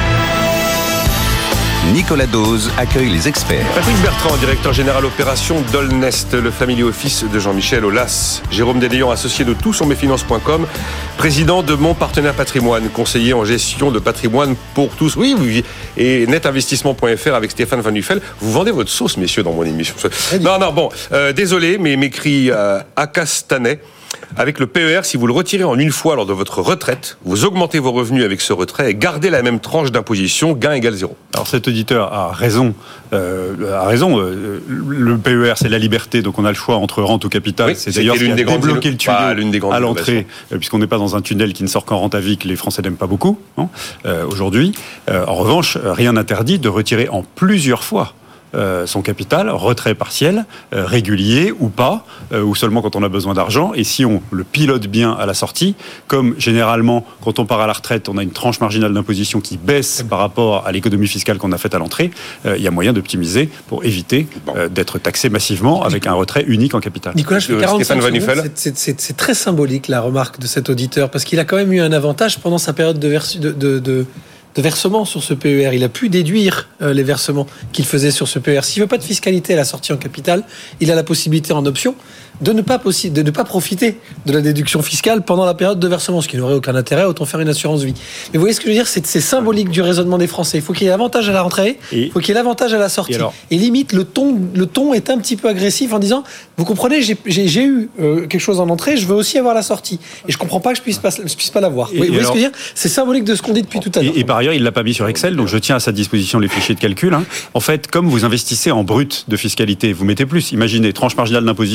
Nicolas Dose accueille les experts. Patrick Bertrand, directeur général opération d'Olnest, le family office de Jean-Michel Aulas. Jérôme Desléon, associé de tout sur mes finances point com, président de Mon Partenaire Patrimoine, conseiller en gestion de patrimoine pour tous. Oui, oui, et netinvestissement point f r avec Stéphane Van Nuffel. Vous vendez votre sauce, messieurs, dans mon émission. Non, non, bon, euh, désolé, mais m'écrit euh, Akastanais. Avec le P E R, si vous le retirez en une fois lors de votre retraite, vous augmentez vos revenus avec ce retrait et gardez la même tranche d'imposition, gain égale zéro. Alors cet auditeur a raison. Euh, a raison. Euh, le P E R, c'est la liberté, donc on a le choix entre rente ou capital. Oui, c'est, c'est d'ailleurs ce qui a débloqué le tuyau à l'entrée, euh, puisqu'on n'est pas dans un tunnel qui ne sort qu'en rente à vie, que les Français n'aiment pas beaucoup hein, euh, aujourd'hui. Euh, en revanche, rien n'interdit de retirer en plusieurs fois Euh, son capital, retrait partiel, euh, régulier ou pas, euh, ou seulement quand on a besoin d'argent. Et si on le pilote bien à la sortie, comme généralement quand on part à la retraite, on a une tranche marginale d'imposition qui baisse par rapport à l'économie fiscale qu'on a faite à l'entrée, il euh, y a moyen d'optimiser pour éviter euh, d'être taxé massivement avec un retrait unique en capital. Nicolas, je fais quarante-cinq secondes, c'est, c'est, c'est très symbolique la remarque de cet auditeur, parce qu'il a quand même eu un avantage pendant sa période de, vers- de, de, de... de versement sur ce P E R. Il a pu déduire euh, les versements qu'il faisait sur ce P E R. S'il ne veut pas de fiscalité à la sortie en capital, il a la possibilité en option de ne pas, possi- de ne pas profiter de la déduction fiscale pendant la période de versement, ce qui n'aurait aucun intérêt, autant faire une assurance vie. Mais vous voyez ce que je veux dire, c'est, c'est symbolique du raisonnement des Français. Il faut qu'il y ait l'avantage à la rentrée, il faut qu'il y ait l'avantage à la sortie. Et, alors, et limite, le ton, le ton est un petit peu agressif en disant, vous comprenez, j'ai, j'ai, j'ai eu euh, quelque chose en entrée, je veux aussi avoir la sortie. Et je ne comprends pas que je ne puisse pas, je puisse pas l'avoir. Vous voyez alors, ce que je veux dire ? C'est symbolique de ce qu'on dit depuis tout à l'heure. Et, et par ailleurs, il ne l'a pas mis sur Excel, donc je tiens à sa disposition les fichiers de calcul. Hein. En fait, comme vous investissez en brut de fiscalité, vous mettez plus. Imaginez, tranche marginale d'imposition à trente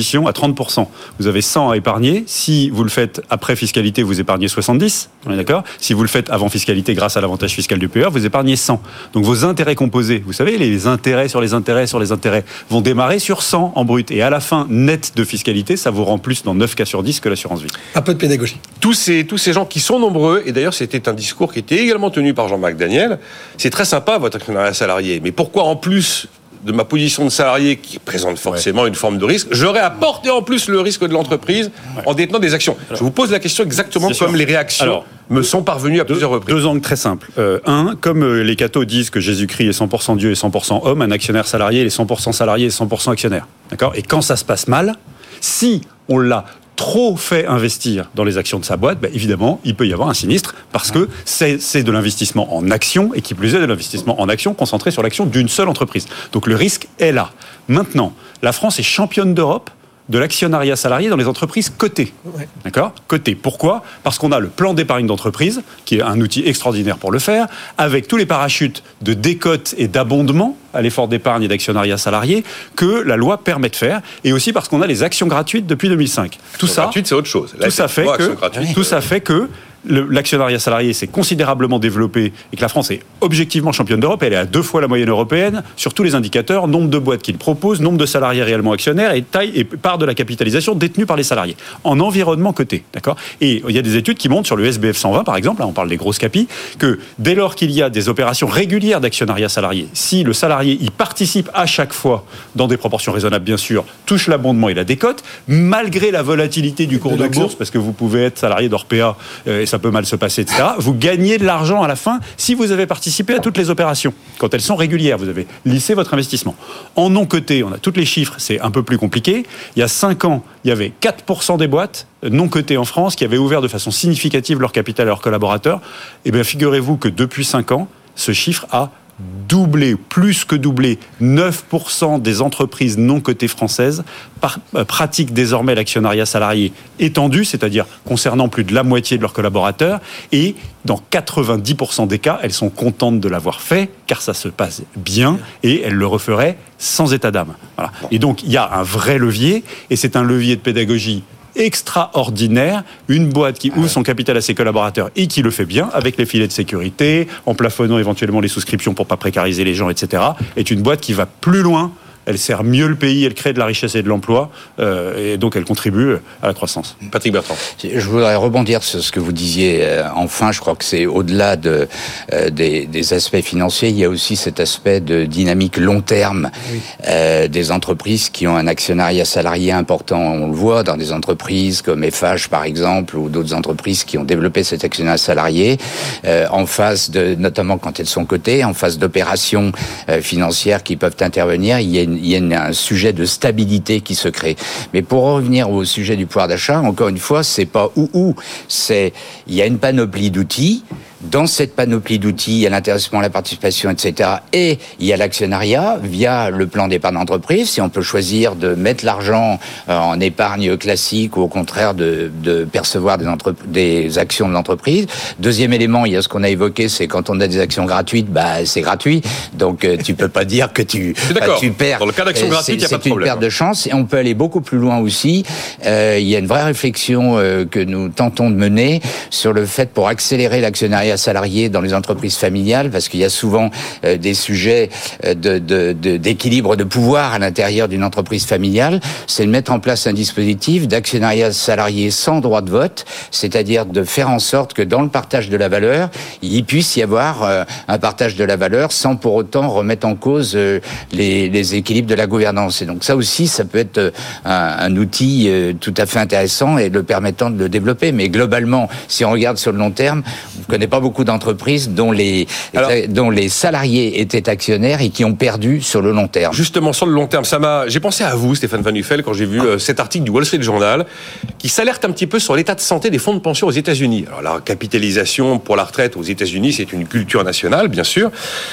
trente pour cent. Vous avez cent à épargner. Si vous le faites après fiscalité, vous épargnez soixante-dix. On est d'accord ? Si vous le faites avant fiscalité grâce à l'avantage fiscal du P E R, vous épargnez cent. Donc vos intérêts composés, vous savez, les intérêts sur les intérêts sur les intérêts vont démarrer sur cent en brut. Et à la fin, net de fiscalité, ça vous rend plus dans neuf cas sur dix que l'assurance vie. Un peu de pédagogie. Tous ces, tous ces gens qui sont nombreux, et d'ailleurs c'était un discours qui était également tenu par Jean-Marc Daniel, c'est très sympa votre actionnariat salarié, mais pourquoi en plus de ma position de salarié qui présente forcément ouais. une forme de risque, j'aurais apporté en plus le risque de l'entreprise ouais. en détenant des actions. Alors, je vous pose la question exactement comme sûr. les réactions Alors, me sont parvenues à deux, plusieurs reprises. Deux angles très simples. Euh, un, comme euh, les cathos disent que Jésus-Christ est cent pour cent Dieu et cent pour cent homme, un actionnaire salarié il est cent pour cent salarié et cent pour cent actionnaire. D'accord ? Et quand ça se passe mal, si on l'a trop fait investir dans les actions de sa boîte, bah évidemment, il peut y avoir un sinistre parce que c'est, c'est de l'investissement en actions et qui plus est de l'investissement en actions concentré sur l'action d'une seule entreprise. Donc le risque est là. Maintenant, la France est championne d'Europe de l'actionnariat salarié dans les entreprises cotées. Ouais. D'accord ? Cotées. Pourquoi ? Parce qu'on a le plan d'épargne d'entreprise, qui est un outil extraordinaire pour le faire, avec tous les parachutes de décote et d'abondement à l'effort d'épargne et d'actionnariat salarié que la loi permet de faire, et aussi parce qu'on a les actions gratuites depuis deux mille cinq. Tout ça, gratuite, c'est autre chose. Là, tout ça fait que, tout ça fait que Le, l'actionnariat salarié s'est considérablement développé et que la France est objectivement championne d'Europe. Elle est à deux fois la moyenne européenne sur tous les indicateurs, nombre de boîtes qu'il propose, nombre de salariés réellement actionnaires et taille et part de la capitalisation détenue par les salariés en environnement coté. D'accord ? Et il y a des études qui montrent sur le S B F cent vingt par exemple, là on parle des grosses capis, que dès lors qu'il y a des opérations régulières d'actionnariat salarié, si le salarié y participe à chaque fois dans des proportions raisonnables bien sûr, touche l'abondement et la décote, malgré la volatilité du cours de, de bourse, parce que vous pouvez être salarié d'Orpea euh, ça peut mal se passer, et cetera. Vous gagnez de l'argent à la fin si vous avez participé à toutes les opérations. Quand elles sont régulières, vous avez lissé votre investissement. En non coté, on a tous les chiffres, c'est un peu plus compliqué. Il y a cinq ans, il y avait quatre pour cent des boîtes non cotées en France qui avaient ouvert de façon significative leur capital à leurs collaborateurs. Eh bien, figurez-vous que depuis cinq ans, ce chiffre a doublé, plus que doublé. neuf pour cent des entreprises non cotées françaises par, euh, pratiquent désormais l'actionnariat salarié étendu, c'est-à-dire concernant plus de la moitié de leurs collaborateurs, et dans quatre-vingt-dix pour cent des cas, elles sont contentes de l'avoir fait, car ça se passe bien, et elles le referaient sans état d'âme. Voilà. Et donc, il y a un vrai levier, et c'est un levier de pédagogie extraordinaire, une boîte qui ouvre son capital à ses collaborateurs et qui le fait bien, avec les filets de sécurité, en plafonnant éventuellement les souscriptions pour ne pas précariser les gens, et cetera, est une boîte qui va plus loin. Elle sert mieux le pays, elle crée de la richesse et de l'emploi, euh, et donc elle contribue à la croissance. Patrick Bertrand. Je voudrais rebondir sur ce que vous disiez. Euh, enfin, je crois que c'est au-delà de, euh, des, des aspects financiers, il y a aussi cet aspect de dynamique long terme oui. euh, des entreprises qui ont un actionnariat salarié important. On le voit dans des entreprises comme F H, par exemple, ou d'autres entreprises qui ont développé cet actionnariat salarié, euh, en face de, notamment quand elles sont cotées, en face d'opérations euh, financières qui peuvent intervenir, il y a une il y a un sujet de stabilité qui se crée. Mais pour revenir au sujet du pouvoir d'achat, encore une fois, c'est pas ou ou, c'est il y a une panoplie d'outils. Dans cette panoplie d'outils, il y a l'intéressement, la participation, et cetera. Et il y a l'actionnariat via le plan d'épargne d'entreprise. Si on peut choisir de mettre l'argent en épargne classique ou au contraire de, de percevoir des, entre... des actions de l'entreprise. Deuxième élément, il y a ce qu'on a évoqué, c'est quand on a des actions gratuites, bah c'est gratuit. Donc euh, tu peux pas dire que tu, bah, tu perds. Dans le cas d'actions gratuites, il n'y a pas de problème. C'est une perte de chance. Et on peut aller beaucoup plus loin aussi. Euh, il y a une vraie réflexion euh, que nous tentons de mener sur le fait pour accélérer l'actionnariat salariés dans les entreprises familiales, parce qu'il y a souvent euh, des sujets euh, de, de, de, d'équilibre de pouvoir à l'intérieur d'une entreprise familiale, c'est de mettre en place un dispositif d'actionnariat salarié sans droit de vote, c'est-à-dire de faire en sorte que dans le partage de la valeur, il puisse y avoir euh, un partage de la valeur sans pour autant remettre en cause euh, les, les équilibres de la gouvernance. Et donc ça aussi, ça peut être euh, un, un outil euh, tout à fait intéressant et le permettant de le développer. Mais globalement, si on regarde sur le long terme, on ne connaît pas beaucoup d'entreprises dont les, Alors, dont les salariés étaient actionnaires et qui ont perdu sur le long terme. Justement, sur le long terme, ça m'a, j'ai pensé à vous, Stéphane Van Nuffel, quand j'ai vu euh, cet article du Wall Street Journal, qui s'alerte un petit peu sur l'état de santé des fonds de pension aux États-Unis. Alors, la capitalisation pour la retraite aux États-Unis, c'est une culture nationale, bien sûr.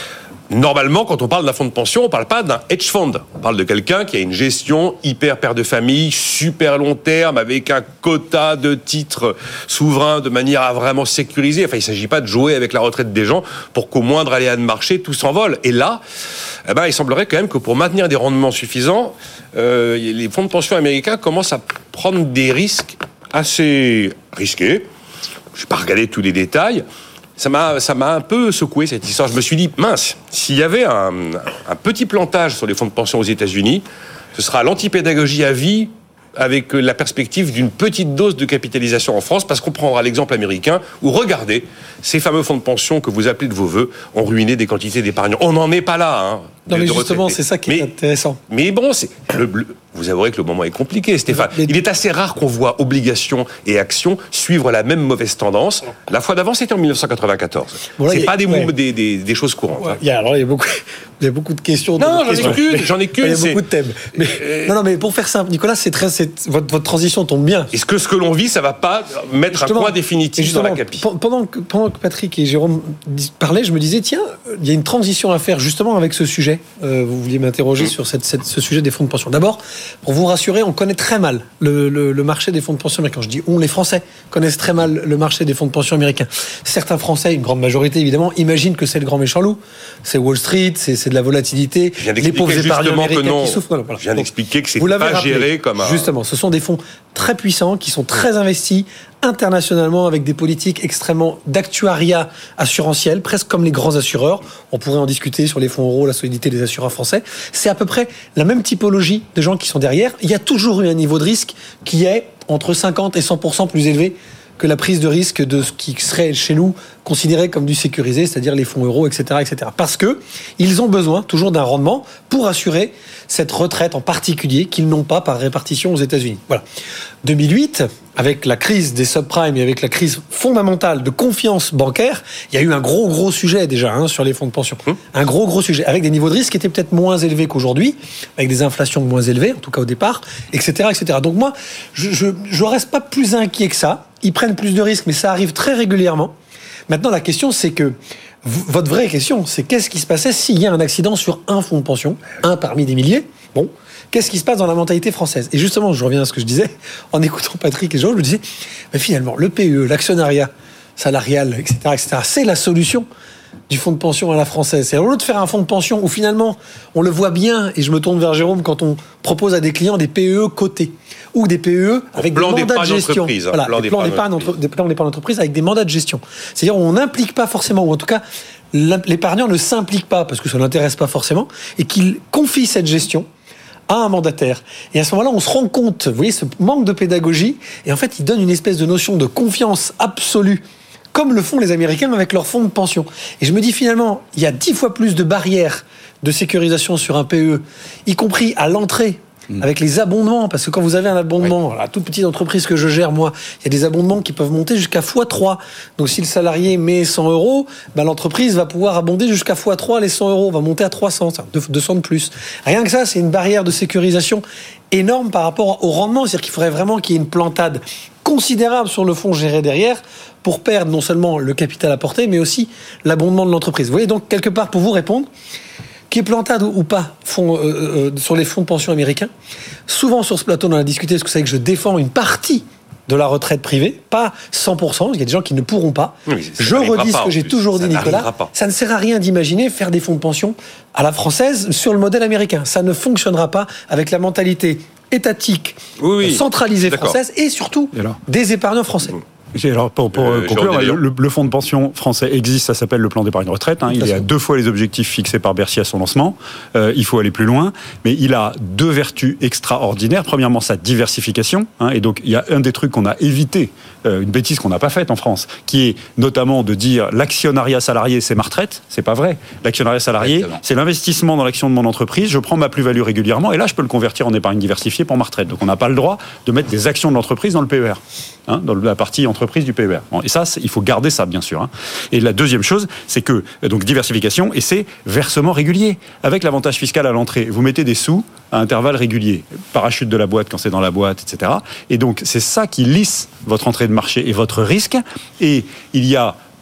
Normalement, quand on parle d'un fonds de pension, on ne parle pas d'un hedge fund. On parle de quelqu'un qui a une gestion hyper père de famille, super long terme, avec un quota de titres souverains de manière à vraiment sécuriser. Enfin, il ne s'agit pas de jouer avec la retraite des gens pour qu'au moindre aléa de marché, tout s'envole. Et là, eh ben, il semblerait quand même que pour maintenir des rendements suffisants, euh, les fonds de pension américains commencent à prendre des risques assez risqués. Je ne vais pas regarder tous les détails. Ça m'a, ça m'a un peu secoué, cette histoire. Je me suis dit, mince, s'il y avait un, un petit plantage sur les fonds de pension aux États-Unis, ce sera l'antipédagogie à vie avec la perspective d'une petite dose de capitalisation en France, parce qu'on prendra l'exemple américain où, regardez, ces fameux fonds de pension que vous appelez de vos voeux ont ruiné des quantités d'épargnants. On n'en est pas là, hein. Non, mais justement, c'est ça qui est mais, intéressant. Mais bon, c'est le, le, vous avouerez que le moment est compliqué, Stéphane. Mais, Il est assez rare qu'on voit obligations et actions suivre la même mauvaise tendance. La fois d'avant, c'était en dix-neuf cent quatre-vingt-quatorze. Bon, là, c'est a, pas des, ouais. des, des, des choses courantes. Ouais, hein. il, y a, alors, il y a beaucoup, il y a beaucoup de questions. Non, de j'en ai qu'une. J'en ai qu'une. Il y a beaucoup de thèmes. Mais, euh, non, non, mais pour faire simple, Nicolas, c'est très, c'est, votre, votre transition tombe bien. Est-ce que ce que l'on vit, ça va pas mettre justement, un point définitif dans la capi? Pendant que, pendant que Patrick et Jérôme parlaient, je me disais, tiens, il y a une transition à faire justement avec ce sujet. Euh, vous vouliez m'interroger mmh. sur cette, cette, ce sujet des fonds de pension. D'abord, pour vous rassurer, on connaît très mal le, le, le marché des fonds de pension américains. Je dis on, les Français connaissent très mal le marché des fonds de pension américains. Certains Français, une grande majorité évidemment, imaginent que c'est le grand méchant loup. C'est Wall Street, c'est, c'est de la volatilité. Les pauvres épargnants américains qui souffrent. Voilà, voilà. Je viens d'expliquer que c'est pas rappelé, géré comme un... Justement, ce sont des fonds très puissants, qui sont très investis internationalement avec des politiques extrêmement d'actuariat assurantiel, presque comme les grands assureurs. On pourrait en discuter sur les fonds euros, la solidité des assureurs français. C'est à peu près la même typologie de gens qui sont derrière. Il y a toujours eu un niveau de risque qui est entre cinquante et cent pour cent plus élevé que la prise de risque de ce qui serait chez nous considéré comme du sécurisé, c'est-à-dire les fonds euros, et cetera, et cetera. Parce que ils ont besoin toujours d'un rendement pour assurer cette retraite en particulier qu'ils n'ont pas par répartition aux États-Unis. Voilà. deux mille huit, avec la crise des subprimes et avec la crise fondamentale de confiance bancaire, il y a eu un gros gros sujet déjà hein, sur les fonds de pension. Mmh. Un gros gros sujet avec des niveaux de risque qui étaient peut-être moins élevés qu'aujourd'hui, avec des inflations moins élevées, en tout cas au départ, et cetera, et cetera. Donc moi, je je, je reste pas plus inquiet que ça. Ils prennent plus de risques, mais ça arrive très régulièrement. Maintenant, la question, c'est que votre vraie question, c'est qu'est-ce qui se passait s'il y a un accident sur un fonds de pension, un parmi des milliers. Bon, qu'est-ce qui se passe dans la mentalité française? Et justement, je reviens à ce que je disais en écoutant Patrick et Jean, je me disais, mais finalement, le P E, l'actionnariat salarial, et cetera, et cetera, c'est la solution du fonds de pension à la française. C'est au lieu de faire un fonds de pension où finalement, on le voit bien, et je me tourne vers Jérôme quand on propose à des clients des P E cotés ou des P E avec des mandats de gestion. Voilà, plan des plans d'épargne d'entreprise. Des plans d'épargne d'entreprise avec des mandats de gestion. C'est-à-dire où on n'implique pas forcément, ou en tout cas, l'épargnant ne s'implique pas parce que ça ne l'intéresse pas forcément, et qu'il confie cette gestion à un mandataire. Et à ce moment-là, on se rend compte, vous voyez, ce manque de pédagogie, et en fait, il donne une espèce de notion de confiance absolue, comme le font les Américains avec leurs fonds de pension. Et je me dis finalement, il y a dix fois plus de barrières de sécurisation sur un P E, y compris à l'entrée, mmh. avec les abondements, parce que quand vous avez un abondement, oui. la toute petite entreprise que je gère, moi, il y a des abondements qui peuvent monter jusqu'à fois trois. Donc si le salarié met cent euros, ben, l'entreprise va pouvoir abonder jusqu'à fois trois les cent euros, va monter à trois cents, deux cents de plus. Rien que ça, c'est une barrière de sécurisation énorme par rapport au rendement. C'est-à-dire qu'il faudrait vraiment qu'il y ait une plantade considérable sur le fonds géré derrière pour perdre non seulement le capital apporté, mais aussi l'abondement de l'entreprise. Vous voyez, donc, quelque part, pour vous répondre, qu'il y ait plantade ou pas fond, euh, euh, sur les fonds de pension américains, souvent sur ce plateau, on en a discuté, parce que vous savez que je défends une partie de la retraite privée, pas cent pour cent, il y a des gens qui ne pourront pas. Oui, je redis ce que j'ai toujours dit, Nicolas, ça ne sert à rien d'imaginer faire des fonds de pension à la française sur le modèle américain. Ça ne fonctionnera pas avec la mentalité étatique, oui, oui. centralisée française, et surtout et des épargnants français. Mmh. Alors pour, pour euh, conclure, le, le fonds de pension français existe, ça s'appelle le plan d'épargne retraite. Hein, il est à deux fois les objectifs fixés par Bercy à son lancement. Euh, il faut aller plus loin, mais il a deux vertus extraordinaires. Premièrement, sa diversification. Hein, et donc, il y a un des trucs qu'on a évité, euh, une bêtise qu'on n'a pas faite en France, qui est notamment de dire l'actionnariat salarié, c'est ma retraite. C'est pas vrai. L'actionnariat salarié, exactement. C'est l'investissement dans l'action de mon entreprise. Je prends ma plus-value régulièrement, et là, je peux le convertir en épargne diversifiée pour ma retraite. Donc, on n'a pas le droit de mettre des actions de l'entreprise dans le P E R, hein, dans la partie entreprise du P E R. Bon, et ça, il faut garder ça, bien sûr. Hein. Et la deuxième chose, c'est que, donc, diversification, et c'est versement régulier. Avec l'avantage fiscal à l'entrée, vous mettez des sous à intervalles réguliers. Parachute de la boîte quand c'est dans la boîte, et cetera. Et donc, c'est ça qui lisse votre entrée de marché et votre risque. Et il y a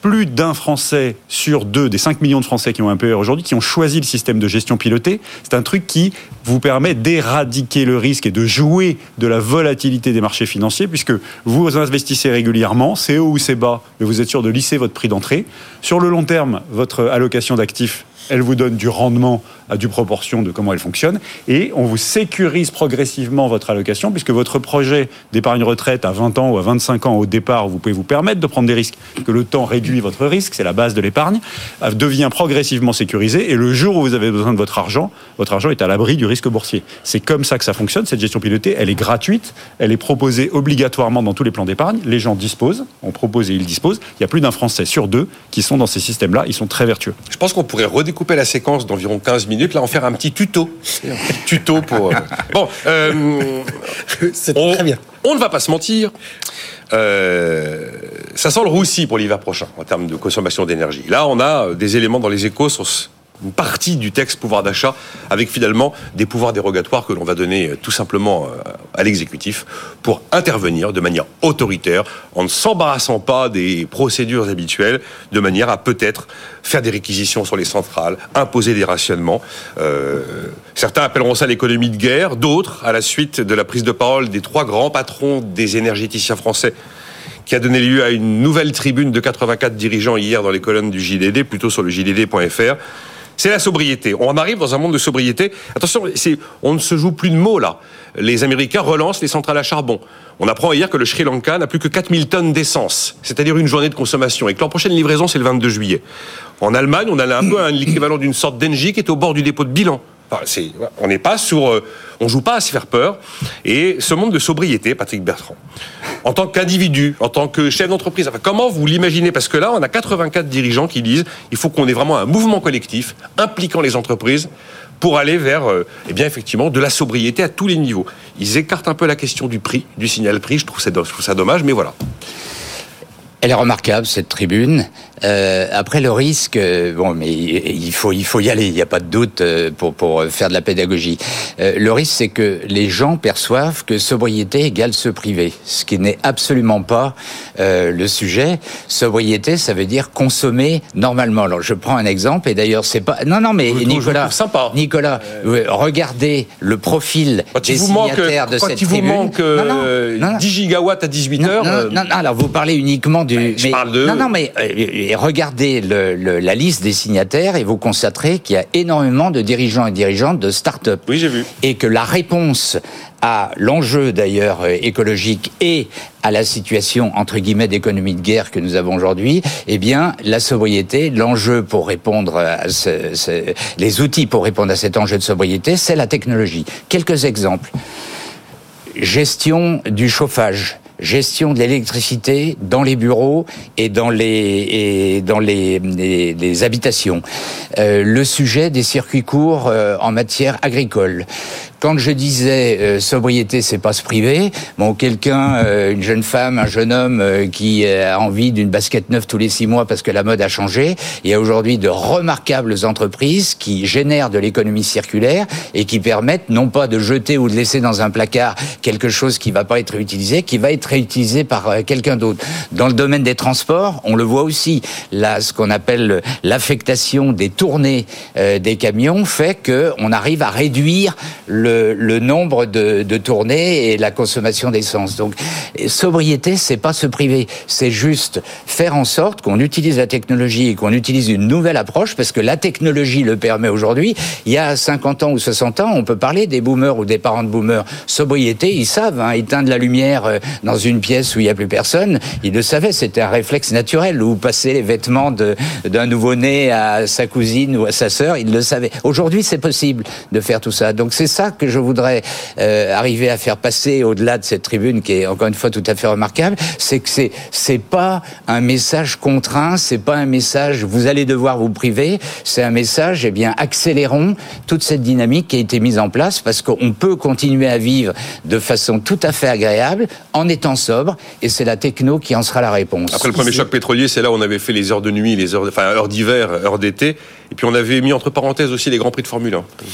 plus d'un Français sur deux, des cinq millions de Français qui ont un P E R aujourd'hui, qui ont choisi le système de gestion pilotée. C'est un truc qui vous permet d'éradiquer le risque et de jouer de la volatilité des marchés financiers, puisque vous investissez régulièrement, c'est haut ou c'est bas, mais vous êtes sûr de lisser votre prix d'entrée. Sur le long terme, votre allocation d'actifs, elle vous donne du rendement à due proportion de comment elle fonctionne, et on vous sécurise progressivement votre allocation, puisque votre projet d'épargne retraite à vingt ans ou à vingt-cinq ans au départ, vous pouvez vous permettre de prendre des risques, que le temps réduit votre risque, c'est la base de l'épargne, devient progressivement sécurisé, et le jour où vous avez besoin de votre argent, votre argent est à l'abri du risque boursier. C'est comme ça que ça fonctionne, cette gestion pilotée, elle est gratuite, elle est proposée obligatoirement dans tous les plans d'épargne, les gens disposent, on propose et ils disposent, il y a plus d'un Français sur deux qui sont dans ces systèmes-là, ils sont très vertueux. Je pense qu'on pourrait redécouper la séquence d'environ quinze minutes, là, en faire un petit tuto. Un petit tuto pour... Euh... Bon, euh... c'est on... très bien. On ne va pas se mentir. Euh... Ça sent le roussi pour l'hiver prochain, en termes de consommation d'énergie. Là, on a des éléments dans les Échos sur une partie du texte pouvoir d'achat, avec finalement des pouvoirs dérogatoires que l'on va donner tout simplement à l'exécutif pour intervenir de manière autoritaire, en ne s'embarrassant pas des procédures habituelles, de manière à peut-être faire des réquisitions sur les centrales, imposer des rationnements. Euh, certains appelleront ça l'économie de guerre, d'autres, à la suite de la prise de parole des trois grands patrons des énergéticiens français, qui a donné lieu à une nouvelle tribune de quatre-vingt-quatre dirigeants hier dans les colonnes du J D D, plutôt sur le J D D point F R. C'est la sobriété. On arrive dans un monde de sobriété. Attention, c'est, on ne se joue plus de mots là. Les Américains relancent les centrales à charbon. On apprend hier que le Sri Lanka n'a plus que quatre mille tonnes d'essence, c'est-à-dire une journée de consommation, et que leur prochaine livraison, c'est le vingt-deux juillet. En Allemagne, on a un peu l'équivalent d'une sorte d'Engie qui est au bord du dépôt de bilan. Enfin, c'est, on n'est pas sur, euh, on joue pas à se faire peur. Et ce monde de sobriété, Patrick Bertrand, en tant qu'individu, en tant que chef d'entreprise, enfin, comment vous l'imaginez? Parce que là, on a quatre-vingt-quatre dirigeants qui disent il faut qu'on ait vraiment un mouvement collectif impliquant les entreprises pour aller vers, euh, eh bien, effectivement, de la sobriété à tous les niveaux. Ils écartent un peu la question du prix, du signal prix. Je trouve ça, je trouve ça dommage, mais voilà. Elle est remarquable, cette tribune. Euh, après, le risque, euh, bon, mais il faut, il faut y aller. Il n'y a pas de doute euh, pour pour faire de la pédagogie. Euh, le risque, c'est que les gens perçoivent que sobriété égale se priver, ce qui n'est absolument pas euh, le sujet. Sobriété, ça veut dire consommer normalement. Alors, je prends un exemple, et d'ailleurs, c'est pas. Non, non, mais je Nicolas, sympa. Nicolas, euh... regardez le profil quand des signataires manque, de cette il tribune. Vous manque euh, non, non, non, non. dix gigawatts à dix-huit heures. Non, non, euh... non, non, alors vous parlez uniquement du. Je mais, parle de... Non, non, mais euh, regardez le, le, la liste des signataires et vous constaterez qu'il y a énormément de dirigeants et dirigeantes de start-up. Oui, j'ai vu. Et que la réponse à l'enjeu d'ailleurs euh, écologique et à la situation entre guillemets d'économie de guerre que nous avons aujourd'hui, eh bien la sobriété, l'enjeu pour répondre à ce, ce, les outils pour répondre à cet enjeu de sobriété, c'est la technologie. Quelques exemples. Gestion du chauffage. Gestion de l'électricité dans les bureaux et dans les et dans les les, les habitations. Euh, le sujet des circuits courts euh, en matière agricole. Quand je disais euh, sobriété, c'est pas se priver. Bon, quelqu'un, euh, une jeune femme, un jeune homme euh, qui a envie d'une basket neuve tous les six mois parce que la mode a changé. Il y a aujourd'hui de remarquables entreprises qui génèrent de l'économie circulaire et qui permettent non pas de jeter ou de laisser dans un placard quelque chose qui va pas être réutilisé, qui va être réutilisé par euh, quelqu'un d'autre. Dans le domaine des transports, on le voit aussi. Là, ce qu'on appelle l'affectation des tournées euh, des camions fait que on arrive à réduire le le nombre de, de tournées et la consommation d'essence. Donc, sobriété, c'est pas se priver, c'est juste faire en sorte qu'on utilise la technologie et qu'on utilise une nouvelle approche, parce que la technologie le permet aujourd'hui. Il y a cinquante ans ou soixante ans, on peut parler des boomers ou des parents de boomers. Sobriété, ils savent, hein, éteindre la lumière dans une pièce où il y a plus personne, ils le savaient, c'était un réflexe naturel, ou passer les vêtements de, d'un nouveau-né à sa cousine ou à sa sœur, ils le savaient. Aujourd'hui, c'est possible de faire tout ça. Donc, c'est ça que je voudrais euh, arriver à faire passer au-delà de cette tribune qui est encore une fois tout à fait remarquable, c'est que c'est c'est pas un message contraint, c'est pas un message vous allez devoir vous priver, c'est un message eh bien accélérons toute cette dynamique qui a été mise en place, parce qu'on peut continuer à vivre de façon tout à fait agréable en étant sobre, et c'est la techno qui en sera la réponse. Après le premier choc pétrolier, c'est là où on avait fait les heures de nuit, les heures, enfin heures d'hiver, heures d'été, et puis on avait mis entre parenthèses aussi les grands prix de Formule un.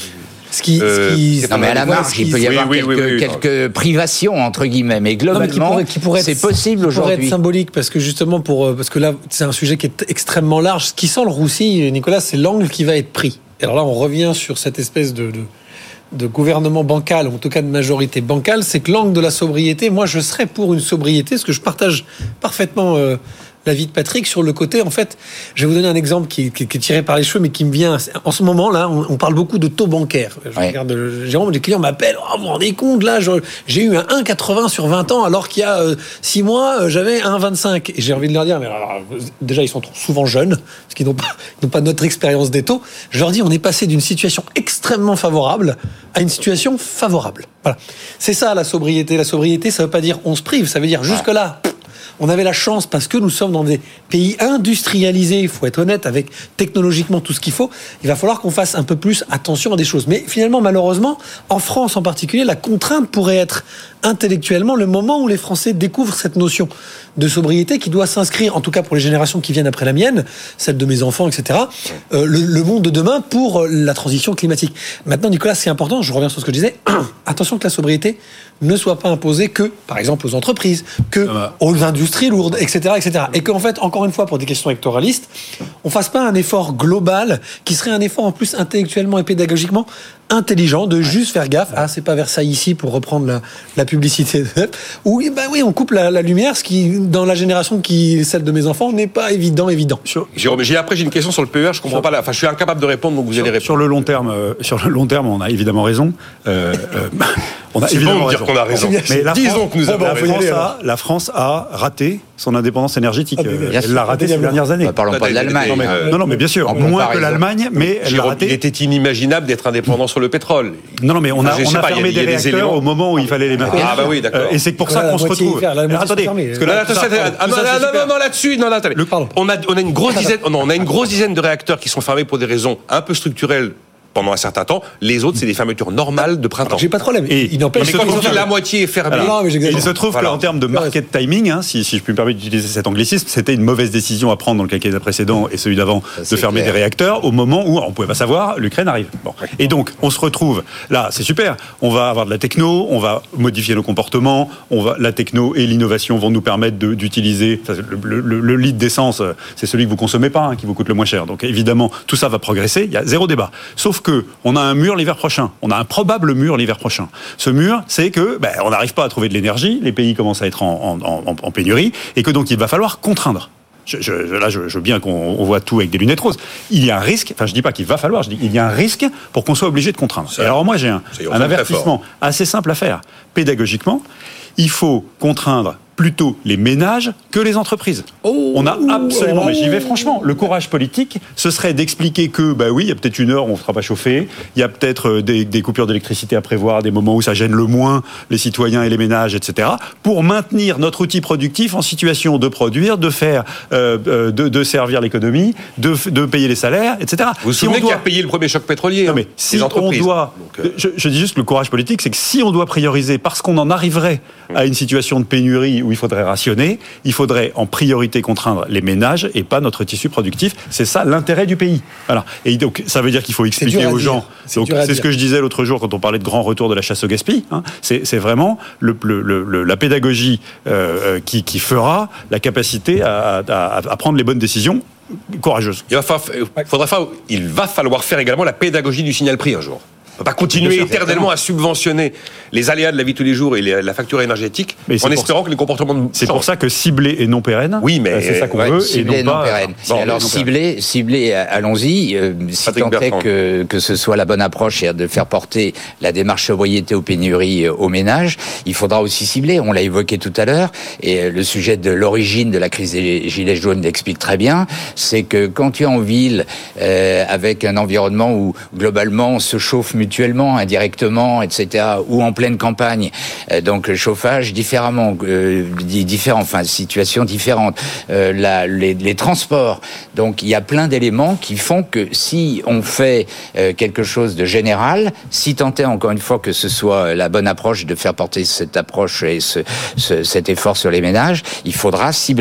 Ce qui, euh, ce qui, non mais à la marge, il peut y avoir oui, quelques, oui, oui, oui. quelques privations entre guillemets, mais globalement, non, mais qui pourrait, qui pourrait c'est être, possible aujourd'hui. Ça pourrait être symbolique parce que justement pour parce que là c'est un sujet qui est extrêmement large. Ce qui sent le roussi, Nicolas, c'est l'angle qui va être pris. Et alors là, on revient sur cette espèce de, de de gouvernement bancal, ou en tout cas de majorité bancale, c'est que l'angle de la sobriété, moi je serais pour une sobriété, parce que je partage parfaitement euh, l'avis de Patrick sur le côté, en fait, je vais vous donner un exemple qui, qui, qui est tiré par les cheveux, mais qui me vient, en ce moment là, on, on parle beaucoup de taux bancaires. Je ouais. regarde, Jérôme, les clients m'appellent, oh, vous vous rendez compte, là, je, j'ai eu un un virgule quatre-vingts sur vingt ans, alors qu'il y a euh, six mois, euh, j'avais un virgule vingt-cinq. Et j'ai envie de leur dire, mais alors, déjà, ils sont souvent jeunes, parce qu'ils n'ont pas, ils n'ont pas notre expérience des taux. Je leur dis, on est passé d'une situation extrêmement favorable à une situation favorable. Voilà. C'est ça, la sobriété. La sobriété, ça veut pas dire on se prive, ça veut dire jusque-là, on avait la chance, parce que nous sommes dans des pays industrialisés, il faut être honnête, avec technologiquement tout ce qu'il faut, il va falloir qu'on fasse un peu plus attention à des choses. Mais finalement, malheureusement, en France en particulier, la contrainte pourrait être intellectuellement le moment où les Français découvrent cette notion de sobriété qui doit s'inscrire, en tout cas pour les générations qui viennent après la mienne, celle de mes enfants, et cetera, euh, le, le monde de demain pour la transition climatique. Maintenant, Nicolas, c'est important, je reviens sur ce que je disais, attention que la sobriété ne soit pas imposée que, par exemple, aux entreprises, que aux industries lourdes, et cetera, et cetera. Et qu'en fait, encore une fois, pour des questions électoralistes, on fasse pas un effort global qui serait un effort en plus intellectuellement et pédagogiquement intelligent de juste faire gaffe. Ah, c'est pas Versailles ici pour reprendre la, la publicité. Ou bah oui, on coupe la, la lumière, ce qui dans la génération qui celle de mes enfants n'est pas évident, évident. Jérôme, j'ai après j'ai une question sur le P E R. Je comprends sur, pas. La, enfin, je suis incapable de répondre, donc vous sur, allez répondre. Sur le long terme, euh, sur le long terme, on a évidemment raison. Euh, euh, on a c'est évidemment bon de dire qu'on a raison. Mais la disons France, que nous avons la raison. France a, la France a raté son indépendance énergétique. Ah, euh, elle l'a raté ces dernières années. Bah, parlons pas de l'Allemagne. Non, mais, non, non, mais bien sûr, moins que l'Allemagne, mais elle l'a raté. Il était inimaginable d'être indépendant sur le pétrole. Non, non, mais on a, on a fermé des réacteurs au moment où il fallait les mettre. Ah bah oui, d'accord. Et c'est pour ça qu'on se retrouve. Attendez, parce que là, non, non, non, là-dessus, non, attendez. On a, on a une grosse dizaine, non, on a une grosse dizaine de réacteurs qui sont fermés pour des raisons un peu structurelles pendant un certain temps. Les autres, c'est des fermetures normales de printemps. J'ai pas de problème. Et il n'empêche mais quand on dit la moitié est fermée. Alors, non, mais il se trouve voilà. qu'en termes de market timing, hein, si, si je puis me permettre d'utiliser cet anglicisme, c'était une mauvaise décision à prendre dans le quinquennat précédent et celui d'avant ça, de fermer clair. des réacteurs au moment où on pouvait pas savoir, l'Ukraine arrive. Bon. Et donc, on se retrouve là, c'est super. On va avoir de la techno, on va modifier nos comportements, on va la techno et l'innovation vont nous permettre de, d'utiliser enfin, le, le, le litre d'essence, c'est celui que vous consommez pas, hein, qui vous coûte le moins cher. Donc évidemment, tout ça va progresser. Il y a zéro débat. Sauf que on a un mur l'hiver prochain. On a un probable mur l'hiver prochain. Ce mur, c'est que ben, on n'arrive pas à trouver de l'énergie, les pays commencent à être en, en, en, en pénurie, et que donc il va falloir contraindre. Je, je, là, je, je veux bien qu'on on voit tout avec des lunettes roses. Il y a un risque, enfin je dis pas qu'il va falloir, je dis il y a un risque pour qu'on soit obligé de contraindre. Et alors moi j'ai un, un avertissement assez simple à faire. Pédagogiquement, il faut contraindre plutôt les ménages que les entreprises. Oh, on a absolument, oh, mais j'y vais franchement, le courage politique, ce serait d'expliquer que, bah oui, il y a peut-être une heure où on ne sera pas chauffé, il y a peut-être des, des coupures d'électricité à prévoir, des moments où ça gêne le moins les citoyens et les ménages, et cetera, pour maintenir notre outil productif en situation de produire, de faire, euh, de, de servir l'économie, de, de payer les salaires, et cetera. Vous vous souvenez si qui a payé le premier choc pétrolier, non, mais hein, si les entreprises. On doit, Donc, euh... je, je dis juste que le courage politique, c'est que si on doit prioriser, parce qu'on en arriverait à une situation de pénurie où il faudrait rationner, il faudrait en priorité contraindre les ménages et pas notre tissu productif. C'est ça l'intérêt du pays. Voilà. Et donc ça veut dire qu'il faut expliquer aux gens. C'est, donc, c'est ce que je disais l'autre jour quand on parlait de grand retour de la chasse au gaspillage. Hein. C'est, c'est vraiment le, le, le, la pédagogie euh, qui, qui fera la capacité à, à, à prendre les bonnes décisions courageuses. Il va falloir, faudra, il va falloir faire également la pédagogie du signal prix un jour. On ne peut pas continuer sûr, éternellement à subventionner les aléas de la vie de tous les jours et les, la facture énergétique mais en espérant ça. que les comportements de C'est changent. Pour ça que ciblé et non pérenne. Oui, mais c'est ça qu'on ouais, veut. Ciblé et non, non pérenne. Bon, alors ciblé, ciblé, allons-y. Euh, si tant est que que ce soit la bonne approche, c'est de faire porter la démarche sobriété aux pénuries aux ménages, il faudra aussi cibler. On l'a évoqué tout à l'heure et le sujet de l'origine de la crise des gilets jaunes l'explique très bien. C'est que quand tu es en ville euh, avec un environnement où globalement on se chauffe mutuellement, indirectement, et cetera, ou en pleine campagne, euh, donc chauffage différemment, euh, différent, enfin situation différente, euh, la, les, les transports. Donc il y a plein d'éléments qui font que si on fait euh, quelque chose de général, si tant est encore une fois que ce soit la bonne approche de faire porter cette approche et ce, ce, cet effort sur les ménages, il faudra cibler.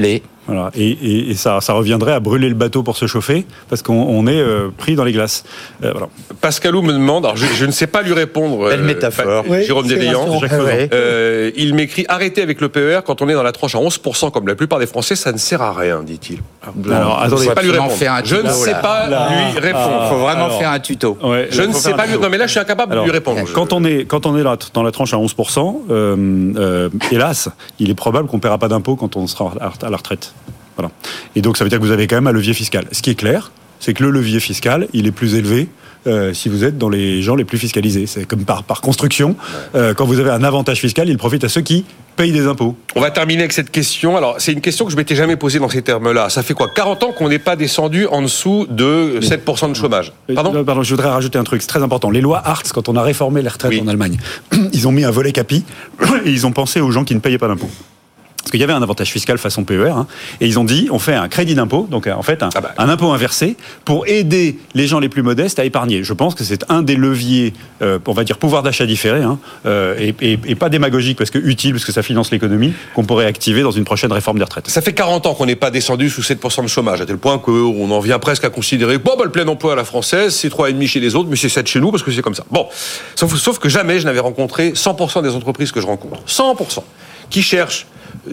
Voilà. Et, et, et ça, ça reviendrait à brûler le bateau pour se chauffer, parce qu'on on est euh, pris dans les glaces. Euh, voilà. Pascalou me demande, alors je, je ne sais pas lui répondre. Belle euh, métaphore. Oui, Jérôme Deslians. Ouais. Euh, il m'écrit, arrêtez avec le P E R quand on est dans la tranche à onze pour cent, comme la plupart des Français, ça ne sert à rien, dit-il. Non, alors, attendez, pas lui répondre. Faire un tuto, je ne sais là. pas là. lui répondre. Il faut vraiment alors, faire un tuto. Ouais, je ne sais pas lui. Non, mais là, je suis incapable alors, de lui répondre. Quand on est, quand on est là, dans la tranche à onze pour cent, euh, euh, hélas, il est probable qu'on ne paiera pas d'impôts quand on sera à la retraite. Voilà. Et donc, ça veut dire que vous avez quand même un levier fiscal. Ce qui est clair, c'est que le levier fiscal, il est plus élevé euh, si vous êtes dans les gens les plus fiscalisés. C'est comme par, par construction. Euh, quand vous avez un avantage fiscal, il profite à ceux qui payent des impôts. On va terminer avec cette question. Alors, c'est une question que je m'étais jamais posée dans ces termes-là. Ça fait quoi, quarante ans qu'on n'est pas descendu en dessous de sept pour cent de chômage? Pardon Pardon, je voudrais rajouter un truc, c'est très important. Les lois Hartz, quand on a réformé les retraites oui. en Allemagne, ils ont mis un volet capi et ils ont pensé aux gens qui ne payaient pas d'impôts. Parce qu'il y avait un avantage fiscal façon P E R, hein, et ils ont dit, on fait un crédit d'impôt, donc en fait un, ah bah. un impôt inversé, pour aider les gens les plus modestes à épargner. Je pense que c'est un des leviers, euh, on va dire pouvoir d'achat différé, hein, euh, et, et, et pas démagogique, parce que utile, parce que ça finance l'économie, qu'on pourrait activer dans une prochaine réforme des retraites. Ça fait quarante ans qu'on n'est pas descendu sous sept pour cent de chômage, à tel point qu'on en vient presque à considérer, bon, bah, le plein emploi à la française, c'est trois virgule cinq chez les autres, mais c'est sept chez nous, parce que c'est comme ça. Bon, sauf, sauf que jamais je n'avais rencontré cent pour cent des entreprises que je rencontre, cent pour cent, qui cherchent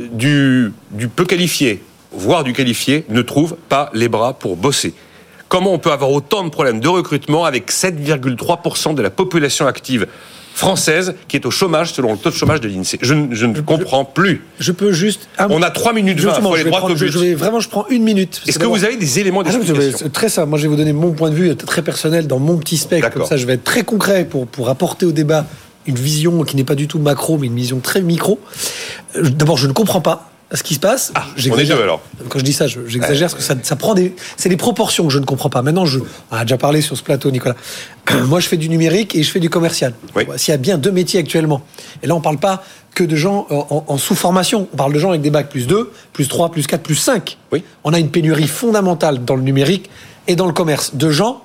Du, du peu qualifié, voire du qualifié, ne trouvent pas les bras pour bosser. Comment on peut avoir autant de problèmes de recrutement avec sept virgule trois pour cent de la population active française qui est au chômage selon le taux de chômage de l'INSEE? Je, je ne je, comprends plus. Je peux juste... Ah, on a trois minutes vingt, je, vais prendre, je vais vraiment, je prends une minute. Est-ce que vous avez des éléments d'explication? ah, Très simple. Moi, je vais vous donner mon point de vue très personnel dans mon petit spectre. Comme ça, je vais être très concret pour, pour apporter au débat une vision qui n'est pas du tout macro, mais une vision très micro. D'abord, je ne comprends pas ce qui se passe. Ah, on est deux alors. Quand je dis ça, j'exagère, parce que ça, ça prend des... C'est des proportions que je ne comprends pas. Maintenant, je... on a déjà parlé sur ce plateau, Nicolas. Moi, je fais du numérique et je fais du commercial. Oui. S'il y a bien deux métiers actuellement, et là, on ne parle pas que de gens en, en sous-formation. On parle de gens avec des bacs plus deux, plus trois, plus quatre, plus cinq. Oui. On a une pénurie fondamentale dans le numérique et dans le commerce de gens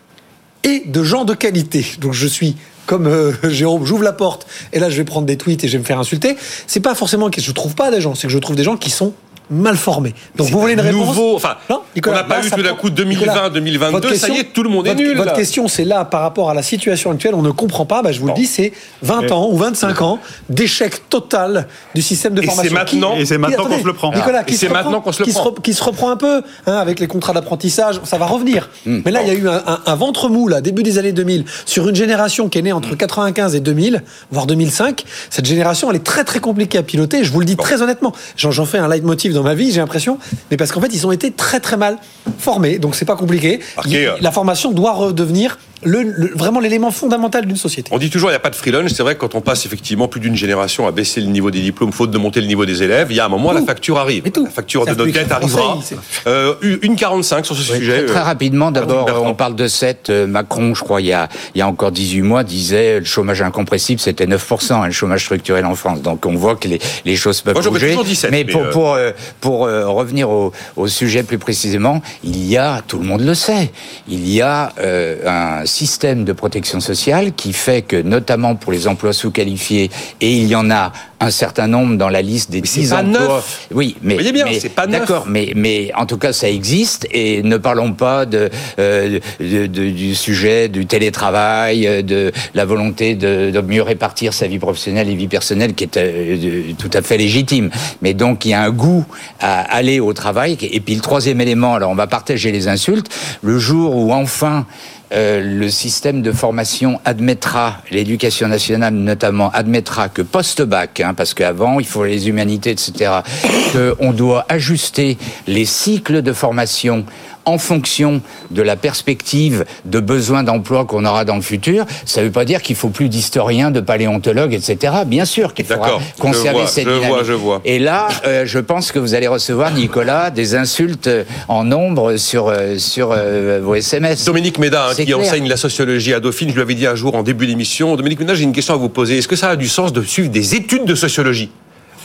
et de gens de qualité. Donc, je suis... Comme euh, Jérôme, j'ouvre la porte et là je vais prendre des tweets et je vais me faire insulter. C'est pas forcément que je trouve pas des gens, c'est que je trouve des gens qui sont mal formés. Donc c'est vous voulez une réponse nouveau, enfin, non, Nicolas, on n'a pas là, eu tout d'un coup deux mille vingt, deux mille vingt-deux, question, ça y est, tout le monde votre, est nul. Votre là. question, c'est là, par rapport à la situation actuelle, on ne comprend pas, bah, je vous bon. le dis, c'est vingt et... ans ou vingt-cinq ans d'échec total du système de et formation. C'est maintenant, qui, et c'est maintenant qu'on se le prend. Nicolas, qui, et se c'est reprend, maintenant qu'on se le qui, prend. Se re, qui se reprend un peu, hein, avec les contrats d'apprentissage, ça va revenir. Mmh. Mais là, il y a eu un, un, un ventre mou, là, début des années deux mille, sur une génération qui est née entre quatre-vingt-quinze et deux mille, voire deux mille cinq. Cette génération, elle est très très compliquée à piloter, je vous le dis bon. très honnêtement. J'en, j'en fais un leitmotiv dans ma vie, j'ai l'impression, mais parce qu'en fait, ils ont été très très mal formés, donc c'est pas compliqué. Okay. Il, la formation doit redevenir le, le, vraiment l'élément fondamental d'une société. On dit toujours il n'y a pas de free lunch. C'est vrai que quand on passe effectivement plus d'une génération à baisser le niveau des diplômes faute de monter le niveau des élèves, il y a un moment tout. la facture arrive. La facture ça de notre dette arrivera. Euh, une quarante-cinq sur ce oui, sujet. Très, très rapidement, d'abord, euh, on parle de sept. Euh, Macron, je crois, il y a, il y a encore dix-huit mois, disait le chômage incompressible, c'était neuf pour cent, hein, le chômage structurel en France. Donc on voit que les, les choses peuvent Moi, bouger. dix-sept, mais, mais pour, euh... pour, euh, pour euh, revenir au, au sujet plus précisément, il y a, tout le monde le sait, il y a euh, un système de protection sociale qui fait que, notamment pour les emplois sous-qualifiés, et il y en a un certain nombre dans la liste des dix emplois. Neuf. Oui, mais, Voyez bien, mais c'est pas neuf. D'accord, mais mais en tout cas ça existe et ne parlons pas de, euh, de, de du sujet du télétravail, de la volonté de, de mieux répartir sa vie professionnelle et vie personnelle qui est euh, de, tout à fait légitime. Mais donc il y a un goût à aller au travail. Et puis le troisième élément, alors on va partager les insultes. Le jour où enfin Euh, le système de formation admettra, l'éducation nationale notamment, admettra que post-bac, hein, parce qu'avant, il faut les humanités, et cetera, qu'on doit ajuster les cycles de formation en fonction de la perspective de besoin d'emploi qu'on aura dans le futur. Ça ne veut pas dire qu'il ne faut plus d'historiens, de paléontologues, et cetera. Bien sûr qu'il faudra D'accord. conserver je vois, cette je dynamique. Vois, je vois. Et là, euh, je pense que vous allez recevoir, Nicolas, des insultes en nombre sur, euh, sur euh, vos S M S. Dominique Méda, hein, qui clair. enseigne la sociologie à Dauphine, je lui avais dit un jour en début d'émission, Dominique Méda, j'ai une question à vous poser. Est-ce que ça a du sens de suivre des études de sociologie ?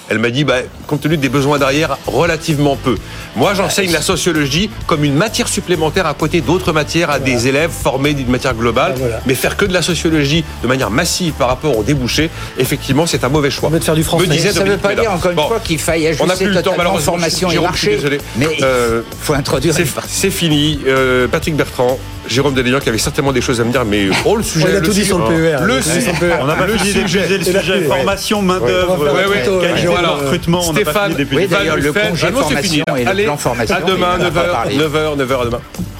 Elle m'a dit, bah, compte tenu des besoins derrière, relativement peu. Moi, j'enseigne la sociologie comme une matière supplémentaire à côté d'autres matières à voilà. des élèves formés d'une matière globale. Voilà. Mais faire que de la sociologie de manière massive par rapport aux débouchés, effectivement, c'est un mauvais choix. De faire du français. Mais ça ne veut pas dire, encore une bon, fois, qu'il faille ajuster on a plus le temps, totalement formation et marché. Désolé. Mais il euh, faut introduire... C'est, c'est fini. Euh, Patrick Bertrand, Jérôme Delélian qui avait certainement des choses à me dire, mais oh, le sujet... On a tout dit sur le P E R. Le sujet... On n'a pas fini d'épuiser le sujet. Formation, main-d'œuvre, recrutement, on n'a pas fini d'épuiser. Oui, d'ailleurs, le congé formation et le plan formation. À demain, neuf heures, neuf heures, neuf heures à demain.